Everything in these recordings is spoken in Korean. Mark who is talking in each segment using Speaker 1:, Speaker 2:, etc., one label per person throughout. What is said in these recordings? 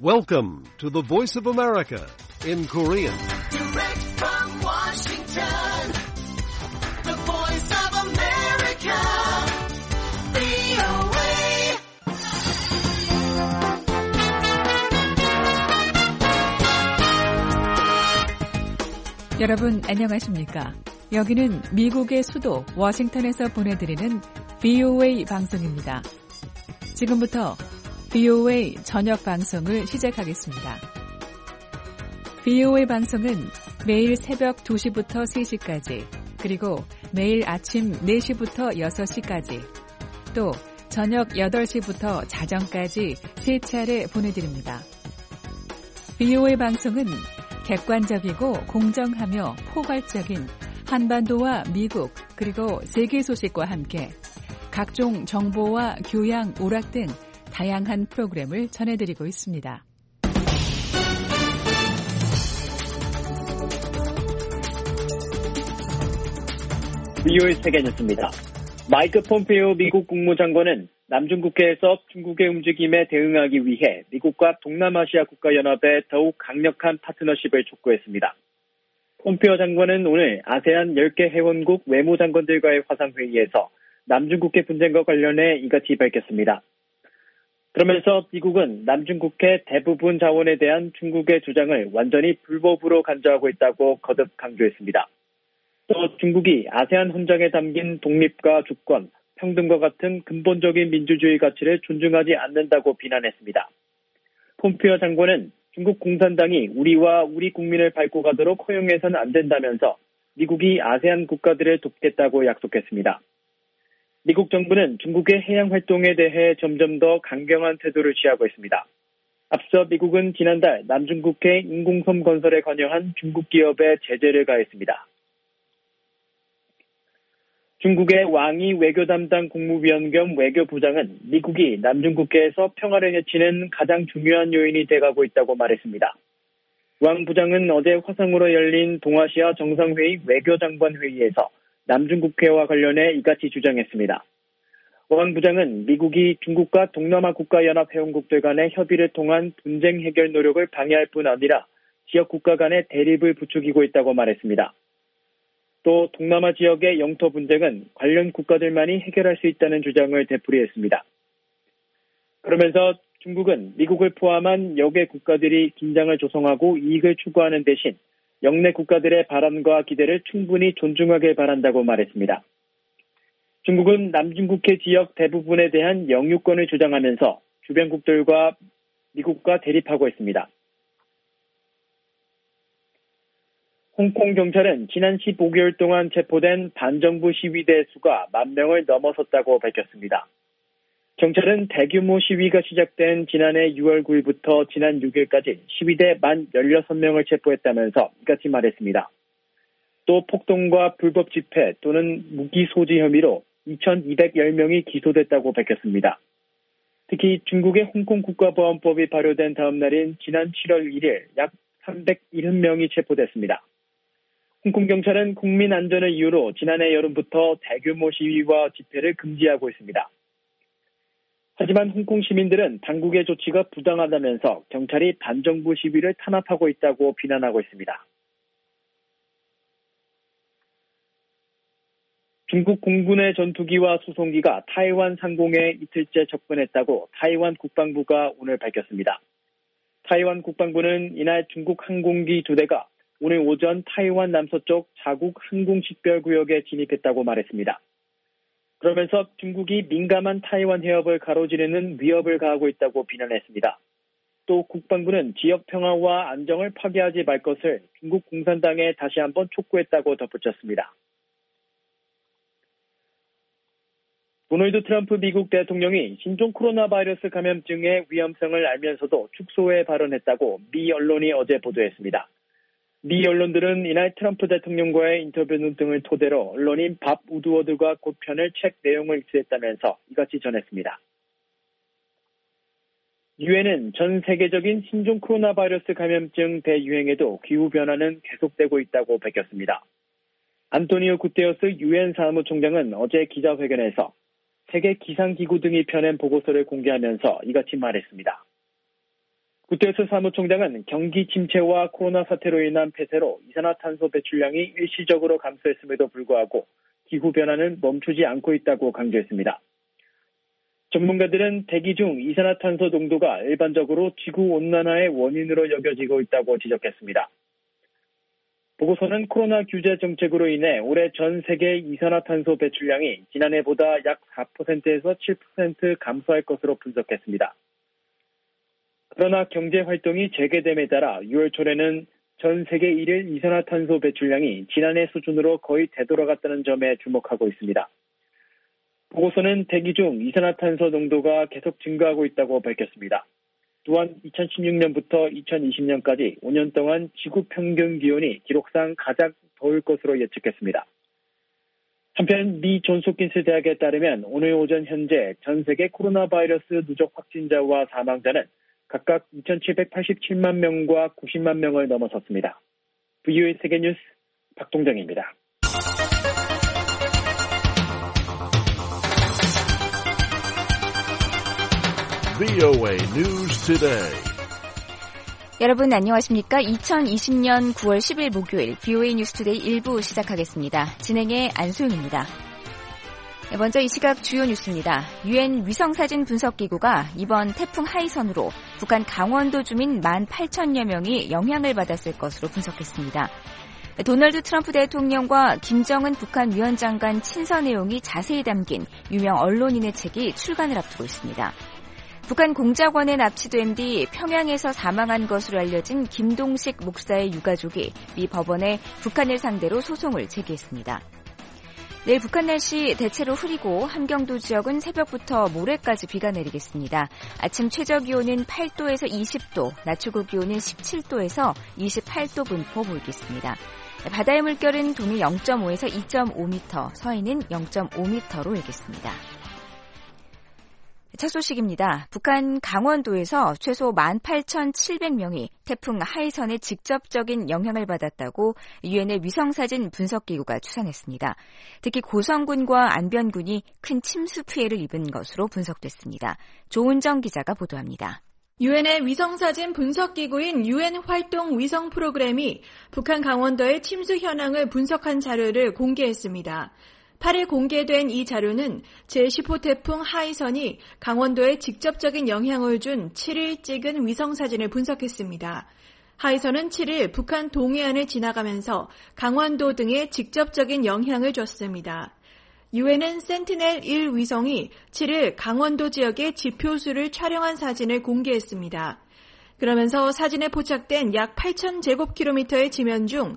Speaker 1: Welcome to the Voice of America in Korean.
Speaker 2: Direct from Washington, the Voice of America, VOA.
Speaker 3: 여러분 안녕하십니까? 여기는 미국의 수도 워싱턴에서 보내드리는 VOA 방송입니다. 지금부터 VOA 저녁 방송을 시작하겠습니다. VOA 방송은 매일 새벽 2시부터 3시까지, 그리고 매일 아침 4시부터 6시까지, 또 저녁 8시부터 자정까지 3차례 보내드립니다. VOA 방송은 객관적이고 공정하며 포괄적인 한반도와 미국 그리고 세계 소식과 함께 각종 정보와 교양, 오락 등 다양한 프로그램을 전해드리고 있습니다.
Speaker 4: VOA 세계뉴스입니다. 마이크 폼페이오 미국 국무장관은 남중국해에서 중국의 움직임에 대응하기 위해 미국과 동남아시아 국가연합에 더욱 강력한 파트너십을 촉구했습니다. 폼페이오 장관은 오늘 아세안 10개 회원국 외무장관들과의 화상회의에서 남중국해 분쟁과 관련해 이같이 밝혔습니다. 그러면서 미국은 남중국해 대부분 자원에 대한 중국의 주장을 완전히 불법으로 간주하고 있다고 거듭 강조했습니다. 또 중국이 아세안 헌장에 담긴 독립과 주권, 평등과 같은 근본적인 민주주의 가치를 존중하지 않는다고 비난했습니다. 폼페이오 장관은 중국 공산당이 우리와 우리 국민을 밟고 가도록 허용해서는 안 된다면서 미국이 아세안 국가들을 돕겠다고 약속했습니다. 미국 정부는 중국의 해양 활동에 대해 점점 더 강경한 태도를 취하고 있습니다. 앞서 미국은 지난달 남중국해 인공섬 건설에 관여한 중국 기업에 제재를 가했습니다. 중국의 왕이 외교 담당 국무위원 겸 외교부장은 미국이 남중국해에서 평화를 해치는 가장 중요한 요인이 돼가고 있다고 말했습니다. 왕 부장은 어제 화상으로 열린 동아시아 정상회의 외교장관 회의에서 남중국해와 관련해 이같이 주장했습니다. 왕 부장은 미국이 중국과 동남아 국가연합 회원국들 간의 협의를 통한 분쟁 해결 노력을 방해할 뿐 아니라 지역 국가 간의 대립을 부추기고 있다고 말했습니다. 또 동남아 지역의 영토 분쟁은 관련 국가들만이 해결할 수 있다는 주장을 되풀이했습니다. 그러면서 중국은 미국을 포함한 여개 국가들이 긴장을 조성하고 이익을 추구하는 대신 영내 국가들의 바람과 기대를 충분히 존중하길 바란다고 말했습니다. 중국은 남중국해 지역 대부분에 대한 영유권을 주장하면서 주변국들과 미국과 대립하고 있습니다. 홍콩 경찰은 지난 15개월 동안 체포된 반정부 시위대 수가 10,000명을 넘어섰다고 밝혔습니다. 경찰은 대규모 시위가 시작된 지난해 6월 9일부터 지난 6일까지 시위대 16명을 체포했다면서 이같이 말했습니다. 또 폭동과 불법 집회 또는 무기 소지 혐의로 2,210명이 기소됐다고 밝혔습니다. 특히 중국의 홍콩 국가보안법이 발효된 다음 날인 지난 7월 1일 약 370명이 체포됐습니다. 홍콩 경찰은 국민 안전을 이유로 지난해 여름부터 대규모 시위와 집회를 금지하고 있습니다. 하지만 홍콩 시민들은 당국의 조치가 부당하다면서 경찰이 반정부 시위를 탄압하고 있다고 비난하고 있습니다. 중국 공군의 전투기와 수송기가 타이완 상공에 이틀째 접근했다고 타이완 국방부가 오늘 밝혔습니다. 타이완 국방부는 이날 중국 항공기 2대가 오늘 오전 타이완 남서쪽 자국 항공식별구역에 진입했다고 말했습니다. 그러면서 중국이 민감한 타이완 해협을 가로지르는 위협을 가하고 있다고 비난했습니다. 또 국방부는 지역 평화와 안정을 파괴하지 말 것을 중국 공산당에 다시 한번 촉구했다고 덧붙였습니다. 도널드 트럼프 미국 대통령이 신종 코로나 바이러스 감염증의 위험성을 알면서도 축소해 발언했다고 미 언론이 어제 보도했습니다. 미 언론들은 이날 트럼프 대통령과의 인터뷰 등을 토대로 언론인 밥 우드워드가 곧 펴낼 책 내용을 입수했다면서 이같이 전했습니다. 유엔은 전 세계적인 신종 코로나 바이러스 감염증 대유행에도 기후변화는 계속되고 있다고 밝혔습니다. 안토니오 구테러스 유엔 사무총장은 어제 기자회견에서 세계 기상기구 등이 펴낸 보고서를 공개하면서 이같이 말했습니다. 구테스 사무총장은 경기 침체와 코로나 사태로 인한 폐쇄로 이산화탄소 배출량이 일시적으로 감소했음에도 불구하고 기후변화는 멈추지 않고 있다고 강조했습니다. 전문가들은 대기 중 이산화탄소 농도가 일반적으로 지구온난화의 원인으로 여겨지고 있다고 지적했습니다. 보고서는 코로나 규제 정책으로 인해 올해 전 세계 이산화탄소 배출량이 지난해보다 약 4%에서 7% 감소할 것으로 분석했습니다. 그러나 경제활동이 재개됨에 따라 6월 초에는 전 세계 일일 이산화탄소 배출량이 지난해 수준으로 거의 되돌아갔다는 점에 주목하고 있습니다. 보고서는 대기 중 이산화탄소 농도가 계속 증가하고 있다고 밝혔습니다. 또한 2016년부터 2020년까지 5년 동안 지구 평균 기온이 기록상 가장 더울 것으로 예측했습니다. 한편 미 존스홉킨스 대학에 따르면 오늘 오전 현재 전 세계 코로나 바이러스 누적 확진자와 사망자는 각각 2,787만 명과 90만 명을 넘어섰습니다. VOA 세계뉴스 박동정입니다.
Speaker 1: VOA News Today.
Speaker 5: 여러분 안녕하십니까? 2020년 9월 10일 목요일 VOA 뉴스 투데이 1부 시작하겠습니다. 진행의 안소영입니다. 먼저 이 시각 주요 뉴스입니다. 유엔 위성사진 분석기구가 이번 태풍 하이선으로 북한 강원도 주민 18,000여 명이 영향을 받았을 것으로 분석했습니다. 도널드 트럼프 대통령과 김정은 북한 위원장 간 친서 내용이 자세히 담긴 유명 언론인의 책이 출간을 앞두고 있습니다. 북한 공작원에 납치된 뒤 평양에서 사망한 것으로 알려진 김동식 목사의 유가족이 미 법원에 북한을 상대로 소송을 제기했습니다. 내일 북한 날씨 대체로 흐리고 함경도 지역은 새벽부터 모레까지 비가 내리겠습니다. 아침 최저기온은 8도에서 20도, 낮 최고기온은 17도에서 28도 분포 보이겠습니다. 바다의 물결은 동해 0.5에서 2.5m, 서해는 0.5m로 일겠습니다. 첫 소식입니다. 북한 강원도에서 최소 18,700명이 태풍 하이선의 직접적인 영향을 받았다고 유엔의 위성사진 분석기구가 추산했습니다. 특히 고성군과 안변군이 큰 침수 피해를 입은 것으로 분석됐습니다. 조은정 기자가 보도합니다.
Speaker 6: 유엔의 위성사진 분석기구인 유엔 활동 위성 프로그램이 북한 강원도의 침수 현황을 분석한 자료를 공개했습니다. 8일 공개된 이 자료는 제10호 태풍 하이선이 강원도에 직접적인 영향을 준 7일 찍은 위성사진을 분석했습니다. 하이선은 7일 북한 동해안을 지나가면서 강원도 등에 직접적인 영향을 줬습니다. 유엔은 센티넬-1 위성이 7일 강원도 지역의 지표수를 촬영한 사진을 공개했습니다. 그러면서 사진에 포착된 약 8,000제곱킬로미터의 지면 중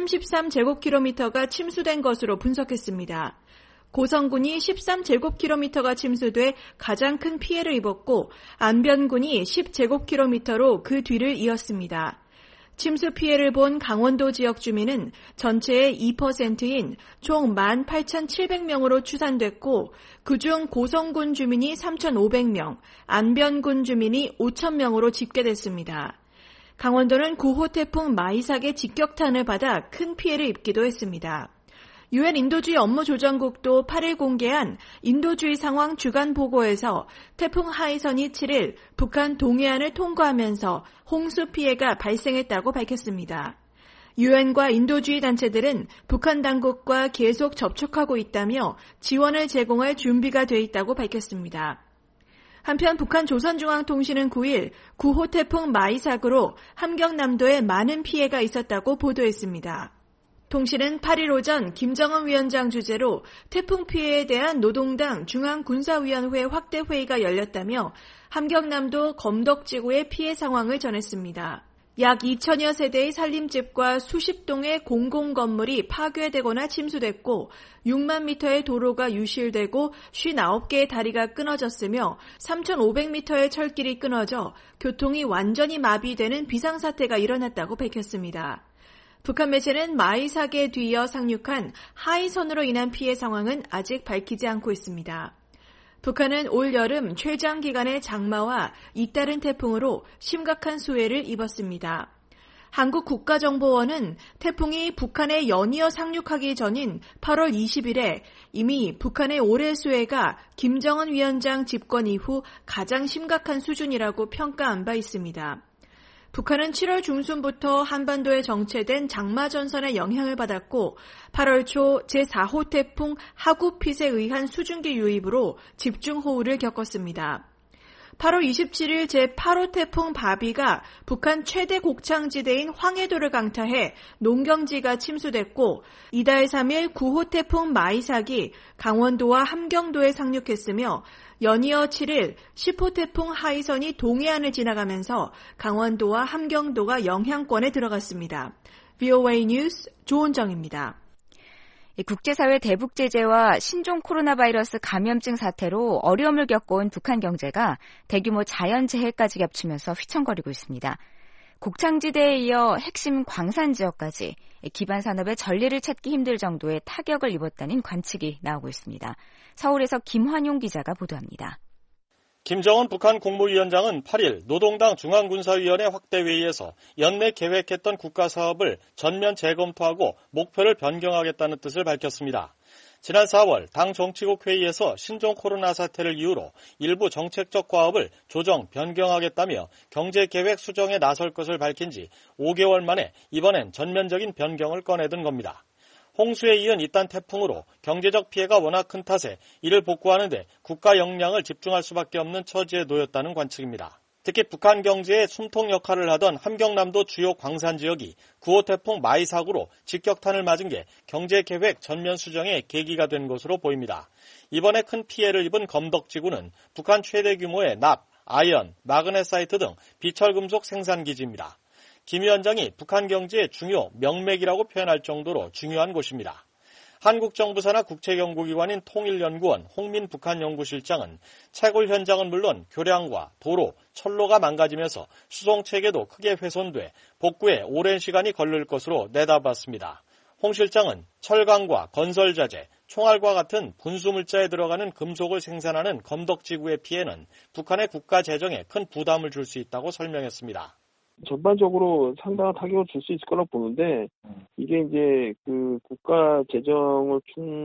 Speaker 6: 33제곱킬로미터가 침수된 것으로 분석했습니다. 고성군이 13제곱킬로미터가 침수돼 가장 큰 피해를 입었고 안변군이 10제곱킬로미터로 그 뒤를 이었습니다. 침수 피해를 본 강원도 지역 주민은 전체의 2%인 총 18,700명으로 추산됐고 그중 고성군 주민이 3,500명, 안변군 주민이 5,000명으로 집계됐습니다. 강원도는 9호 태풍 마이삭의 직격탄을 받아 큰 피해를 입기도 했습니다. 유엔 인도주의 업무조정국도 8일 공개한 인도주의 상황 주간 보고에서 태풍 하이선이 7일 북한 동해안을 통과하면서 홍수 피해가 발생했다고 밝혔습니다. 유엔과 인도주의 단체들은 북한 당국과 계속 접촉하고 있다며 지원을 제공할 준비가 돼 있다고 밝혔습니다. 한편 북한 조선중앙통신은 9일 9호 태풍 마이삭으로 함경남도에 많은 피해가 있었다고 보도했습니다. 통신은 8일 오전 김정은 위원장 주재로 태풍 피해에 대한 노동당 중앙군사위원회 확대 회의가 열렸다며 함경남도 검덕지구의 피해 상황을 전했습니다. 약 2,000여 세대의 살림집과 수십 동의 공공건물이 파괴되거나 침수됐고 6만 미터의 도로가 유실되고 59개의 다리가 끊어졌으며 3,500미터의 철길이 끊어져 교통이 완전히 마비되는 비상사태가 일어났다고 밝혔습니다. 북한 매체는 마이삭에 뒤이어 상륙한 하이선으로 인한 피해 상황은 아직 밝히지 않고 있습니다. 북한은 올 여름 최장 기간의 장마와 잇따른 태풍으로 심각한 수해를 입었습니다. 한국국가정보원은 태풍이 북한에 연이어 상륙하기 전인 8월 20일에 이미 북한의 올해 수해가 김정은 위원장 집권 이후 가장 심각한 수준이라고 평가한 바 있습니다. 북한은 7월 중순부터 한반도에 정체된 장마전선의 영향을 받았고 8월 초 제4호 태풍 하구핏에 의한 수증기 유입으로 집중호우를 겪었습니다. 8월 27일 제8호 태풍 바비가 북한 최대 곡창지대인 황해도를 강타해 농경지가 침수됐고 이달 3일 9호 태풍 마이삭이 강원도와 함경도에 상륙했으며 연이어 7일 10호 태풍 하이선이 동해안을 지나가면서 강원도와 함경도가 영향권에 들어갔습니다. VOA 뉴스 조은정입니다.
Speaker 5: 국제사회 대북 제재와 신종 코로나 바이러스 감염증 사태로 어려움을 겪어온 북한 경제가 대규모 자연재해까지 겹치면서 휘청거리고 있습니다. 곡창지대에 이어 핵심 광산 지역까지 기반 산업의 전례를 찾기 힘들 정도의 타격을 입었다는 관측이 나오고 있습니다. 서울에서 김환용 기자가 보도합니다.
Speaker 7: 김정은 북한 국무위원장은 8일 노동당 중앙군사위원회 확대회의에서 연내 계획했던 국가사업을 전면 재검토하고 목표를 변경하겠다는 뜻을 밝혔습니다. 지난 4월 당 정치국 회의에서 신종 코로나 사태를 이유로 일부 정책적 과업을 조정, 변경하겠다며 경제계획 수정에 나설 것을 밝힌 지 5개월 만에 이번엔 전면적인 변경을 꺼내든 겁니다. 홍수에 이은 이딴 태풍으로 경제적 피해가 워낙 큰 탓에 이를 복구하는 데 국가 역량을 집중할 수밖에 없는 처지에 놓였다는 관측입니다. 특히 북한 경제의 숨통 역할을 하던 함경남도 주요 광산 지역이 9호 태풍 마이삭으로 직격탄을 맞은 게 경제계획 전면 수정의 계기가 된 것으로 보입니다. 이번에 큰 피해를 입은 검덕지구는 북한 최대 규모의 납, 아연, 마그네사이트 등 비철금속 생산기지입니다. 김 위원장이 북한 경제의 중요 명맥이라고 표현할 정도로 중요한 곳입니다. 한국 정부 산하 국책연구기관인 통일연구원 홍민 북한연구실장은 채굴 현장은 물론 교량과 도로, 철로가 망가지면서 수송체계도 크게 훼손돼 복구에 오랜 시간이 걸릴 것으로 내다봤습니다. 홍 실장은 철강과 건설자재, 총알과 같은 분수물자에 들어가는 금속을 생산하는 검덕지구의 피해는 북한의 국가 재정에 큰 부담을 줄 수 있다고 설명했습니다.
Speaker 8: 전반적으로 상당한 타격을 줄 수 있을 거라고 보는데, 이게 이제 그 국가 재정을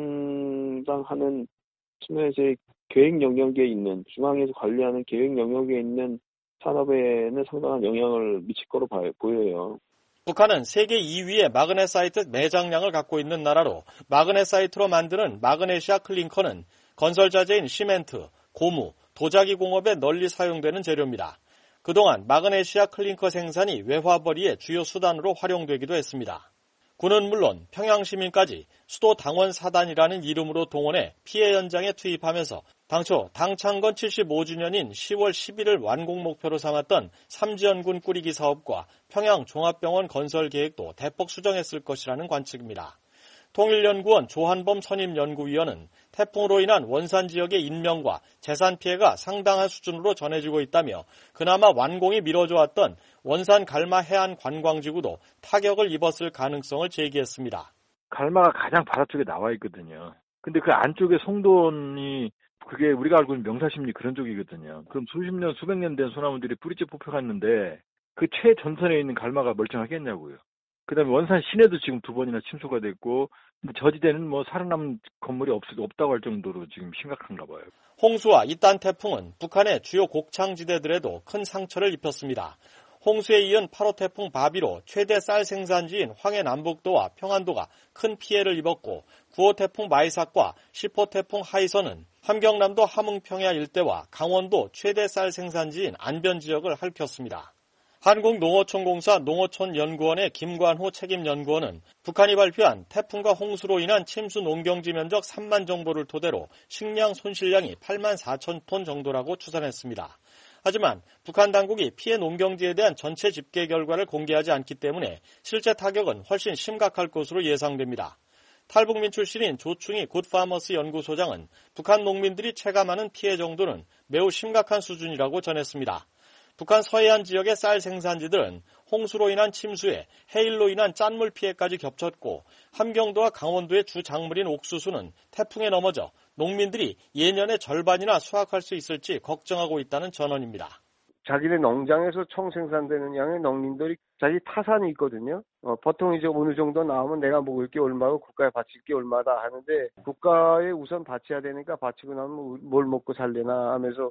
Speaker 8: 충당하는 측면에서의 계획 영역에 있는, 중앙에서 관리하는 계획 영역에 있는 산업에는 상당한 영향을 미칠 거로 보여요.
Speaker 7: 북한은 세계 2위의 마그네사이트 매장량을 갖고 있는 나라로 마그네사이트로 만드는 마그네시아 클링커는 건설자재인 시멘트, 고무, 도자기 공업에 널리 사용되는 재료입니다. 그동안 마그네시아 클링커 생산이 외화벌이의 주요 수단으로 활용되기도 했습니다. 군은 물론 평양시민까지 수도 당원 사단이라는 이름으로 동원해 피해 현장에 투입하면서 당초 당 창건 75주년인 10월 11일 완공 목표로 삼았던 삼지연군 꾸리기 사업과 평양 종합병원 건설 계획도 대폭 수정했을 것이라는 관측입니다. 통일연구원 조한범 선임연구위원은 태풍으로 인한 원산 지역의 인명과 재산 피해가 상당한 수준으로 전해지고 있다며 그나마 완공이 미뤄져 왔던 원산 갈마 해안 관광지구도 타격을 입었을 가능성을 제기했습니다.
Speaker 9: 갈마가 가장 바다쪽에 나와 있거든요. 근데 그 안쪽에 송돈이 그게 우리가 알고 있는 명사심리 그런 쪽이거든요. 그럼 수십 년, 수백 년 된 소나무들이 뿌리째 뽑혀갔는데 그 최전선에 있는 갈마가 멀쩡하겠냐고요. 그다음에 원산 시내도 지금 2번이나 침수가 됐고, 근데 저지대는 뭐 살아남은 건물이 없다고 할 정도로 지금 심각한가 봐요.
Speaker 7: 홍수와 이딴 태풍은 북한의 주요 곡창지대들에도 큰 상처를 입혔습니다. 홍수에 이은 8호 태풍 바비로 최대 쌀 생산지인 황해 남북도와 평안도가 큰 피해를 입었고 9호 태풍 마이삭과 10호 태풍 하이선은 함경남도 함흥평야 일대와 강원도 최대 쌀 생산지인 안변 지역을 핥혔습니다. 한국농어촌공사 농어촌연구원의 김관호 책임연구원은 북한이 발표한 태풍과 홍수로 인한 침수 농경지 면적 3만 정보를 토대로 식량 손실량이 8만 4천 톤 정도라고 추산했습니다. 하지만 북한 당국이 피해 농경지에 대한 전체 집계 결과를 공개하지 않기 때문에 실제 타격은 훨씬 심각할 것으로 예상됩니다. 탈북민 출신인 조충희 굿파머스 연구소장은 북한 농민들이 체감하는 피해 정도는 매우 심각한 수준이라고 전했습니다. 북한 서해안 지역의 쌀 생산지들은 홍수로 인한 침수에 해일로 인한 짠물 피해까지 겹쳤고 함경도와 강원도의 주 작물인 옥수수는 태풍에 넘어져 농민들이 예년의 절반이나 수확할 수 있을지 걱정하고 있다는 전언입니다.
Speaker 10: 자기네 농장에서 총 생산되는 양의 농민들이 자기 타산이 있거든요. 보통 이제 어느 정도 나오면 내가 먹을 게 얼마고 국가에 바칠 게 얼마다 하는데 국가에 우선 바쳐야 되니까 바치고 나면 뭘 먹고 살려나 하면서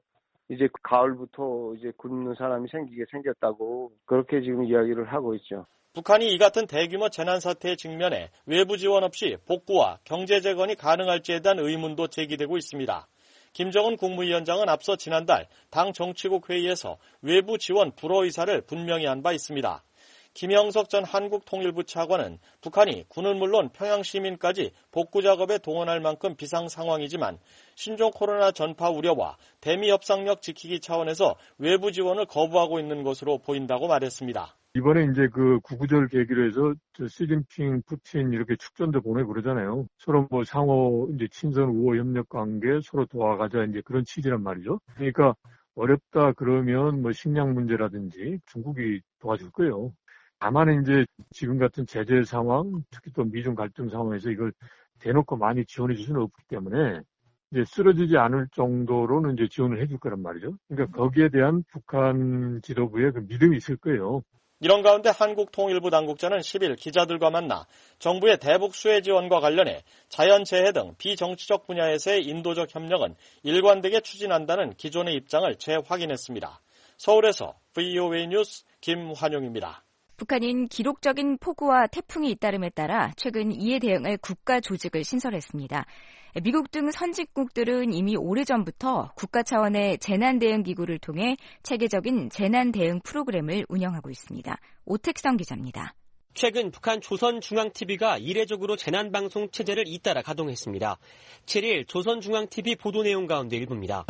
Speaker 10: 이제 가을부터 이제 굶는 사람이 생겼다고 그렇게 지금 이야기를 하고 있죠.
Speaker 7: 북한이 이 같은 대규모 재난 사태에 직면해 외부 지원 없이 복구와 경제 재건이 가능할지에 대한 의문도 제기되고 있습니다. 김정은 국무위원장은 앞서 지난달 당 정치국 회의에서 외부 지원 불허 의사를 분명히 한 바 있습니다. 김영석 전 한국통일부 차관은 북한이 군은 물론 평양 시민까지 복구 작업에 동원할 만큼 비상 상황이지만 신종 코로나 전파 우려와 대미 협상력 지키기 차원에서 외부 지원을 거부하고 있는 것으로 보인다고 말했습니다.
Speaker 11: 이번에 이제 그 구구절 계기로 해서 시진핑, 푸틴 이렇게 축전도 보내고 그러잖아요. 서로 뭐 상호 이제 친선 우호 협력 관계 서로 도와가자 이제 그런 취지란 말이죠. 그러니까 어렵다 그러면 뭐 식량 문제라든지 중국이 도와줄 거예요. 다만 이제 지금 같은 제재 상황, 특히 또 미중 갈등 상황에서 이걸 대놓고 많이 지원해 줄 수는 없기 때문에 이제 쓰러지지 않을 정도로는 이제 지원을 해줄 거란 말이죠. 그러니까 거기에 대한 북한 지도부의 그 믿음이 있을 거예요.
Speaker 7: 이런 가운데 한국통일부 당국자는 10일 기자들과 만나 정부의 대북 수혜 지원과 관련해 자연재해 등 비정치적 분야에서의 인도적 협력은 일관되게 추진한다는 기존의 입장을 재확인했습니다. 서울에서 VOA 뉴스 김환용입니다.
Speaker 5: 북한인 기록적인 폭우와 태풍이 잇따름에 따라 최근 이에 대응할 국가 조직을 신설했습니다. 미국 등 선진국들은 이미 오래전부터 국가 차원의 재난대응기구를 통해 체계적인 재난대응 프로그램을 운영하고 있습니다. 오택성 기자입니다.
Speaker 12: 최근 북한 조선중앙TV가 이례적으로 재난방송 체제를 잇따라 가동했습니다. 7일 조선중앙TV 보도 내용 가운데 일부입니다.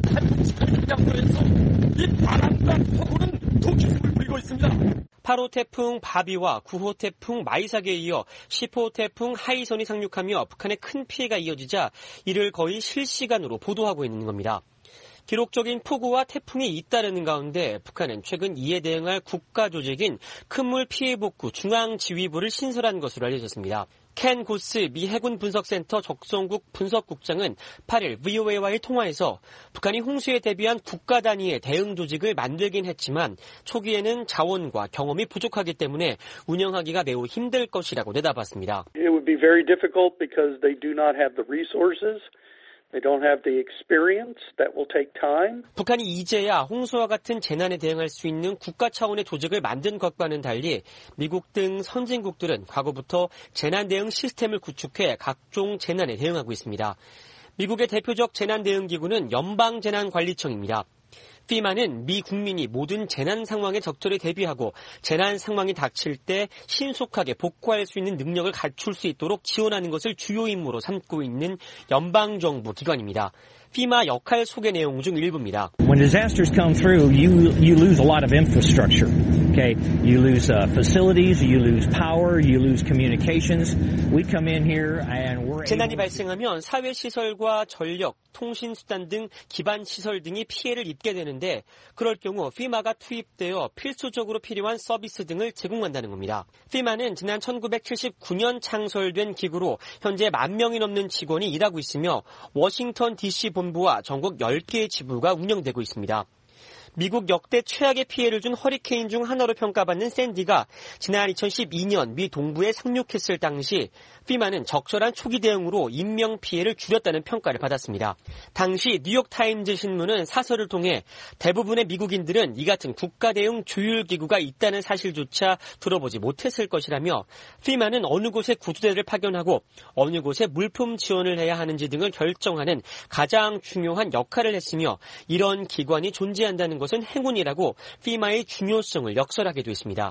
Speaker 12: 이 바람과 폭우는 도기승을 부리고 있습니다. 8호 태풍 바비와 9호 태풍 마이삭에 이어 10호 태풍 하이선이 상륙하며 북한에 큰 피해가 이어지자 이를 거의 실시간으로 보도하고 있는 겁니다. 기록적인 폭우와 태풍이 잇따르는 가운데 북한은 최근 이에 대응할 국가 조직인 큰물 피해 복구 중앙지휘부를 신설한 것으로 알려졌습니다. 켄 고스 미 해군 분석센터 적성국 분석국장은 8일 VOA와의 통화에서 북한이 홍수에 대비한 국가 단위의 대응 조직을 만들긴 했지만 초기에는 자원과 경험이 부족하기 때문에 운영하기가 매우 힘들 것이라고 내다봤습니다.
Speaker 13: It would be very difficult because they do not have the resources. They don't have the experience. That will take time.
Speaker 12: 북한이 이제야 홍수와 같은 재난에 대응할 수 있는 국가 차원의 조직을 만든 것과는 달리 미국 등 선진국들은 과거부터 재난 대응 시스템을 구축해 각종 재난에 대응하고 있습니다. 미국의 대표적 재난 대응 기구는 연방재난관리청입니다. FEMA는 미 국민이 모든 재난 상황에 적절히 대비하고 재난 상황이 닥칠 때 신속하게 복구할 수 있는 능력을 갖출 수 있도록 지원하는 것을 주요 임무로 삼고 있는 연방정부 기관입니다. FEMA 역할 소개 내용 중 일부입니다.
Speaker 14: When disasters come through, you lose a lot of infrastructure. Okay, you lose facilities, you lose power, you lose communications. We come in here and we're
Speaker 12: 재난이 발생하면 사회 시설과 전력, 통신 수단 등 기반 시설 등이 피해를 입게 되는데 그럴 경우 FEMA가 투입되어 필수적으로 필요한 서비스 등을 제공한다는 겁니다. FEMA는 지난 1979년 창설된 기구로 현재 10,000명이 넘는 직원이 일하고 있으며 워싱턴 DC 본부와 전국 10개의 지부가 운영되고 있습니다. 미국 역대 최악의 피해를 준 허리케인 중 하나로 평가받는 샌디가 지난 2012년 미 동부에 상륙했을 당시 FEMA는 적절한 초기 대응으로 인명 피해를 줄였다는 평가를 받았습니다. 당시 뉴욕타임즈 신문은 사설을 통해 대부분의 미국인들은 이 같은 국가 대응 조율기구가 있다는 사실조차 들어보지 못했을 것이라며 FEMA는 어느 곳에 구조대를 파견하고 어느 곳에 물품 지원을 해야 하는지 등을 결정하는 가장 중요한 역할을 했으며 이런 기관이 존재한다는 것은 행운이라고 FEMA의 중요성을 역설하기도 했습니다.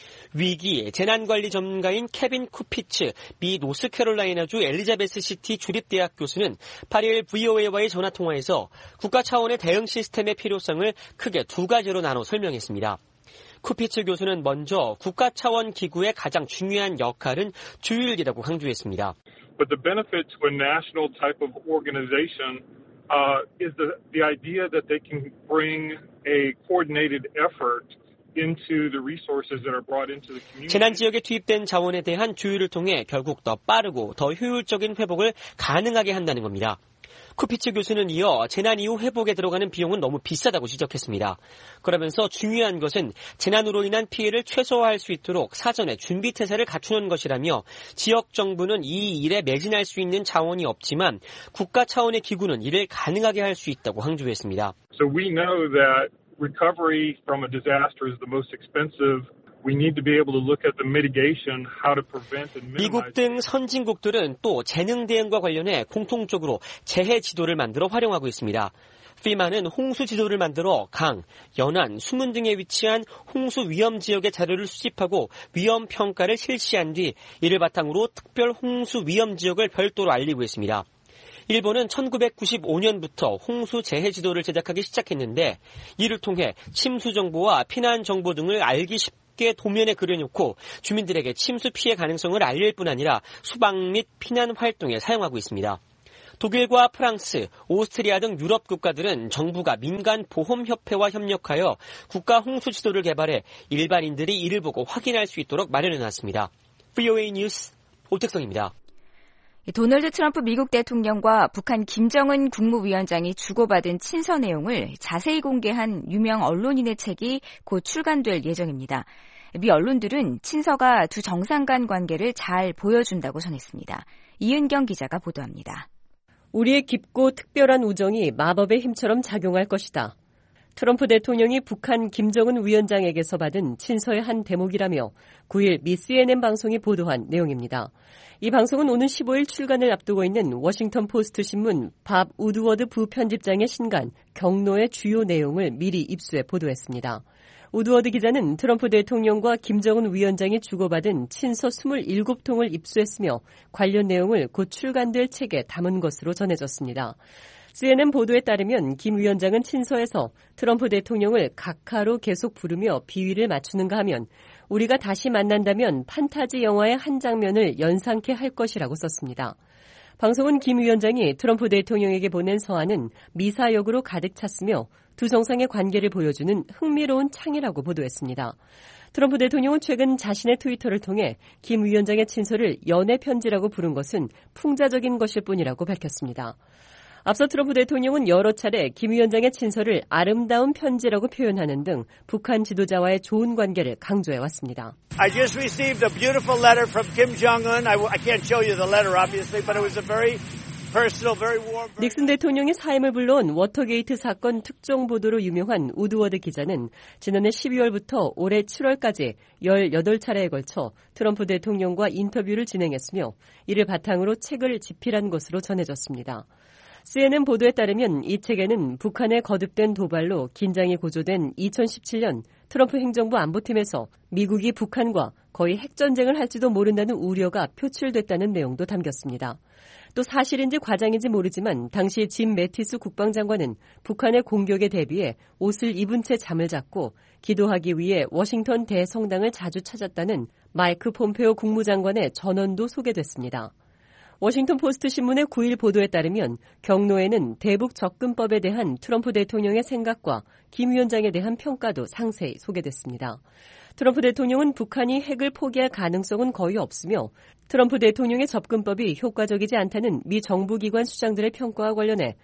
Speaker 12: 위기 재난관리 전문가인 케빈 쿠피츠 미 노스캐롤라이나주 엘리자베스시티 주립대학 교수는 8일 VOA와의 전화통화에서 국가 차원의 대응 시스템의 필요성을 크게 두 가지로 나눠 설명했습니다. 쿠피츠 교수는 먼저 국가 차원 기구의 가장 중요한 역할은 조율이라고 강조했습니다.
Speaker 15: But the benefits when national type of organization is the idea that they can bring a coordinated effort into the resources that are brought into the community.
Speaker 12: 재난 지역에 투입된 자원에 대한 조율을 통해 결국 더 빠르고 더 효율적인 회복을 가능하게 한다는 겁니다. 쿠피츠 교수는 이어 재난 이후 회복에 들어가는 비용은 너무 비싸다고 지적했습니다. 그러면서 중요한 것은 재난으로 인한 피해를 최소화할 수 있도록 사전에 준비태세를 갖추는 것이라며 지역 정부는 이 일에 매진할 수 있는 자원이 없지만 국가 차원의 기구는 이를 가능하게 할 수 있다고 강조했습니다.
Speaker 15: So we know that recovery from a disaster is the most expensive. We need to be able to look at the mitigation, how to prevent and minimize.
Speaker 12: 미국 등 선진국들은 또 재능 대응과 관련해 공통적으로 재해 지도를 만들어 활용하고 있습니다. FEMA는 홍수 지도를 만들어 강, 연안, 수문 등에 위치한 홍수 위험 지역의 자료를 수집하고 위험 평가를 실시한 뒤 이를 바탕으로 특별 홍수 위험 지역을 별도로 알리고 있습니다. 일본은 1995년부터 홍수 재해 지도를 제작하기 시작했는데 이를 통해 침수 정보와 피난 정보 등을 알기 쉽게 도면에 그려놓고 주민들에게 침수 피해 가능성을 알릴 뿐 아니라 수방 및 피난 활동에 사용하고 있습니다. 독일과 프랑스, 오스트리아 등 유럽 국가들은 정부가 민간 보험협회와 협력하여 국가 홍수 지도를 개발해 일반인들이 이를 보고 확인할 수 있도록 마련해놨습니다. VOA 뉴스 오택성입니다.
Speaker 5: 도널드 트럼프 미국 대통령과 북한 김정은 국무위원장이 주고받은 친서 내용을 자세히 공개한 유명 언론인의 책이 곧 출간될 예정입니다. 미 언론들은 친서가 두 정상 간 관계를 잘 보여준다고 전했습니다. 이은경 기자가 보도합니다.
Speaker 16: 우리의 깊고 특별한 우정이 마법의 힘처럼 작용할 것이다. 트럼프 대통령이 북한 김정은 위원장에게서 받은 친서의 한 대목이라며 9일 미 CNN 방송이 보도한 내용입니다. 이 방송은 오는 15일 출간을 앞두고 있는 워싱턴 포스트 신문 밥 우드워드 부편집장의 신간 경로의 주요 내용을 미리 입수해 보도했습니다. 우드워드 기자는 트럼프 대통령과 김정은 위원장이 주고받은 친서 27통을 입수했으며 관련 내용을 곧 출간될 책에 담은 것으로 전해졌습니다. CNN 보도에 따르면 김 위원장은 친서에서 트럼프 대통령을 각하로 계속 부르며 비위를 맞추는가 하면 우리가 다시 만난다면 판타지 영화의 한 장면을 연상케 할 것이라고 썼습니다. 방송은 김 위원장이 트럼프 대통령에게 보낸 서한은 미사역으로 가득 찼으며 두 정상의 관계를 보여주는 흥미로운 창이라고 보도했습니다. 트럼프 대통령은 최근 자신의 트위터를 통해 김 위원장의 친서를 연애 편지라고 부른 것은 풍자적인 것일 뿐이라고 밝혔습니다. 앞서 트럼프 대통령은 여러 차례 김 위원장의 친서를 아름다운 편지라고 표현하는 등 북한 지도자와의 좋은 관계를 강조해왔습니다.
Speaker 17: I just received a beautiful letter from Kim Jong-un. I can't show you the letter obviously, but it was a very personal, very warm.
Speaker 16: 닉슨 대통령이 사임을 불러온 워터게이트 사건 특종 보도로 유명한 우드워드 기자는 지난해 12월부터 올해 7월까지 18차례에 걸쳐 트럼프 대통령과 인터뷰를 진행했으며 이를 바탕으로 책을 집필한 것으로 전해졌습니다. CNN 보도에 따르면 이 책에는 북한의 거듭된 도발로 긴장이 고조된 2017년 트럼프 행정부 안보팀에서 미국이 북한과 거의 핵전쟁을 할지도 모른다는 우려가 표출됐다는 내용도 담겼습니다. 또 사실인지 과장인지 모르지만 당시 짐 매티스 국방장관은 북한의 공격에 대비해 옷을 입은 채 잠을 잤고 기도하기 위해 워싱턴 대성당을 자주 찾았다는 마이크 폼페오 국무장관의 전언도 소개됐습니다. 워싱턴 포스트 신문의 9일 보도에 따르면 경로에는 대북 접근법에 대한 트럼프 대통령의 생각과 김 위원장에 대한 평가도 상세히 소개됐습니다. 트럼프 대통령은 북한이 핵을 포기할 가능성은 거의 없으며 트럼프 대통령의 접근법이 효과적이지 않다는 미 정부기관 수장들의 평가와 관련해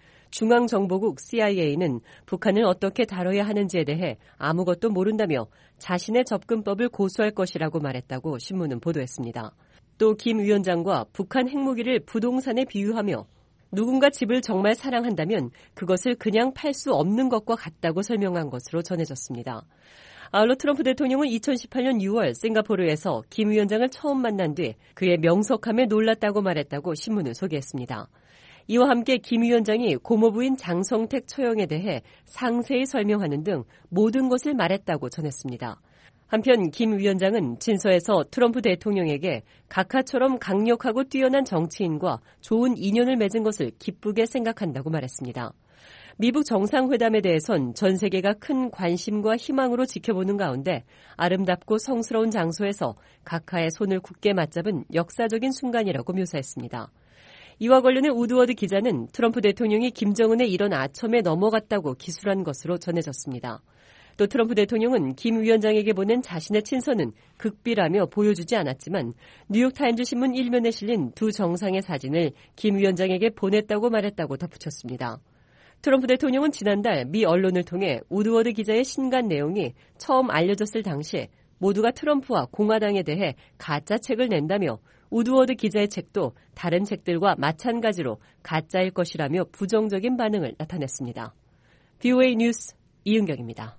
Speaker 16: 중앙정보국 CIA는 북한을 어떻게 다뤄야 하는지에 대해 아무것도 모른다며 자신의 접근법을 고수할 것이라고 말했다고 신문은 보도했습니다. 또 김 위원장과 북한 핵무기를 부동산에 비유하며 누군가 집을 정말 사랑한다면 그것을 그냥 팔 수 없는 것과 같다고 설명한 것으로 전해졌습니다. 아울러 트럼프 대통령은 2018년 6월 싱가포르에서 김 위원장을 처음 만난 뒤 그의 명석함에 놀랐다고 말했다고 신문은 소개했습니다. 이와 함께 김 위원장이 고모부인 장성택 처형에 대해 상세히 설명하는 등 모든 것을 말했다고 전했습니다. 한편 김 위원장은 친서에서 트럼프 대통령에게 각하처럼 강력하고 뛰어난 정치인과 좋은 인연을 맺은 것을 기쁘게 생각한다고 말했습니다. 미북 정상회담에 대해선 전 세계가 큰 관심과 희망으로 지켜보는 가운데 아름답고 성스러운 장소에서 각하의 손을 굳게 맞잡은 역사적인 순간이라고 묘사했습니다. 이와 관련해 우드워드 기자는 트럼프 대통령이 김정은의 이런 아첨에 넘어갔다고 기술한 것으로 전해졌습니다. 또 트럼프 대통령은 김 위원장에게 보낸 자신의 친서는 극비라며 보여주지 않았지만 뉴욕타임즈 신문 1면에 실린 두 정상의 사진을 김 위원장에게 보냈다고 말했다고 덧붙였습니다. 트럼프 대통령은 지난달 미 언론을 통해 우드워드 기자의 신간 내용이 처음 알려졌을 당시에 모두가 트럼프와 공화당에 대해 가짜 책을 낸다며 우드워드 기자의 책도 다른 책들과 마찬가지로 가짜일 것이라며 부정적인 반응을 나타냈습니다. VOA 뉴스 이은경입니다.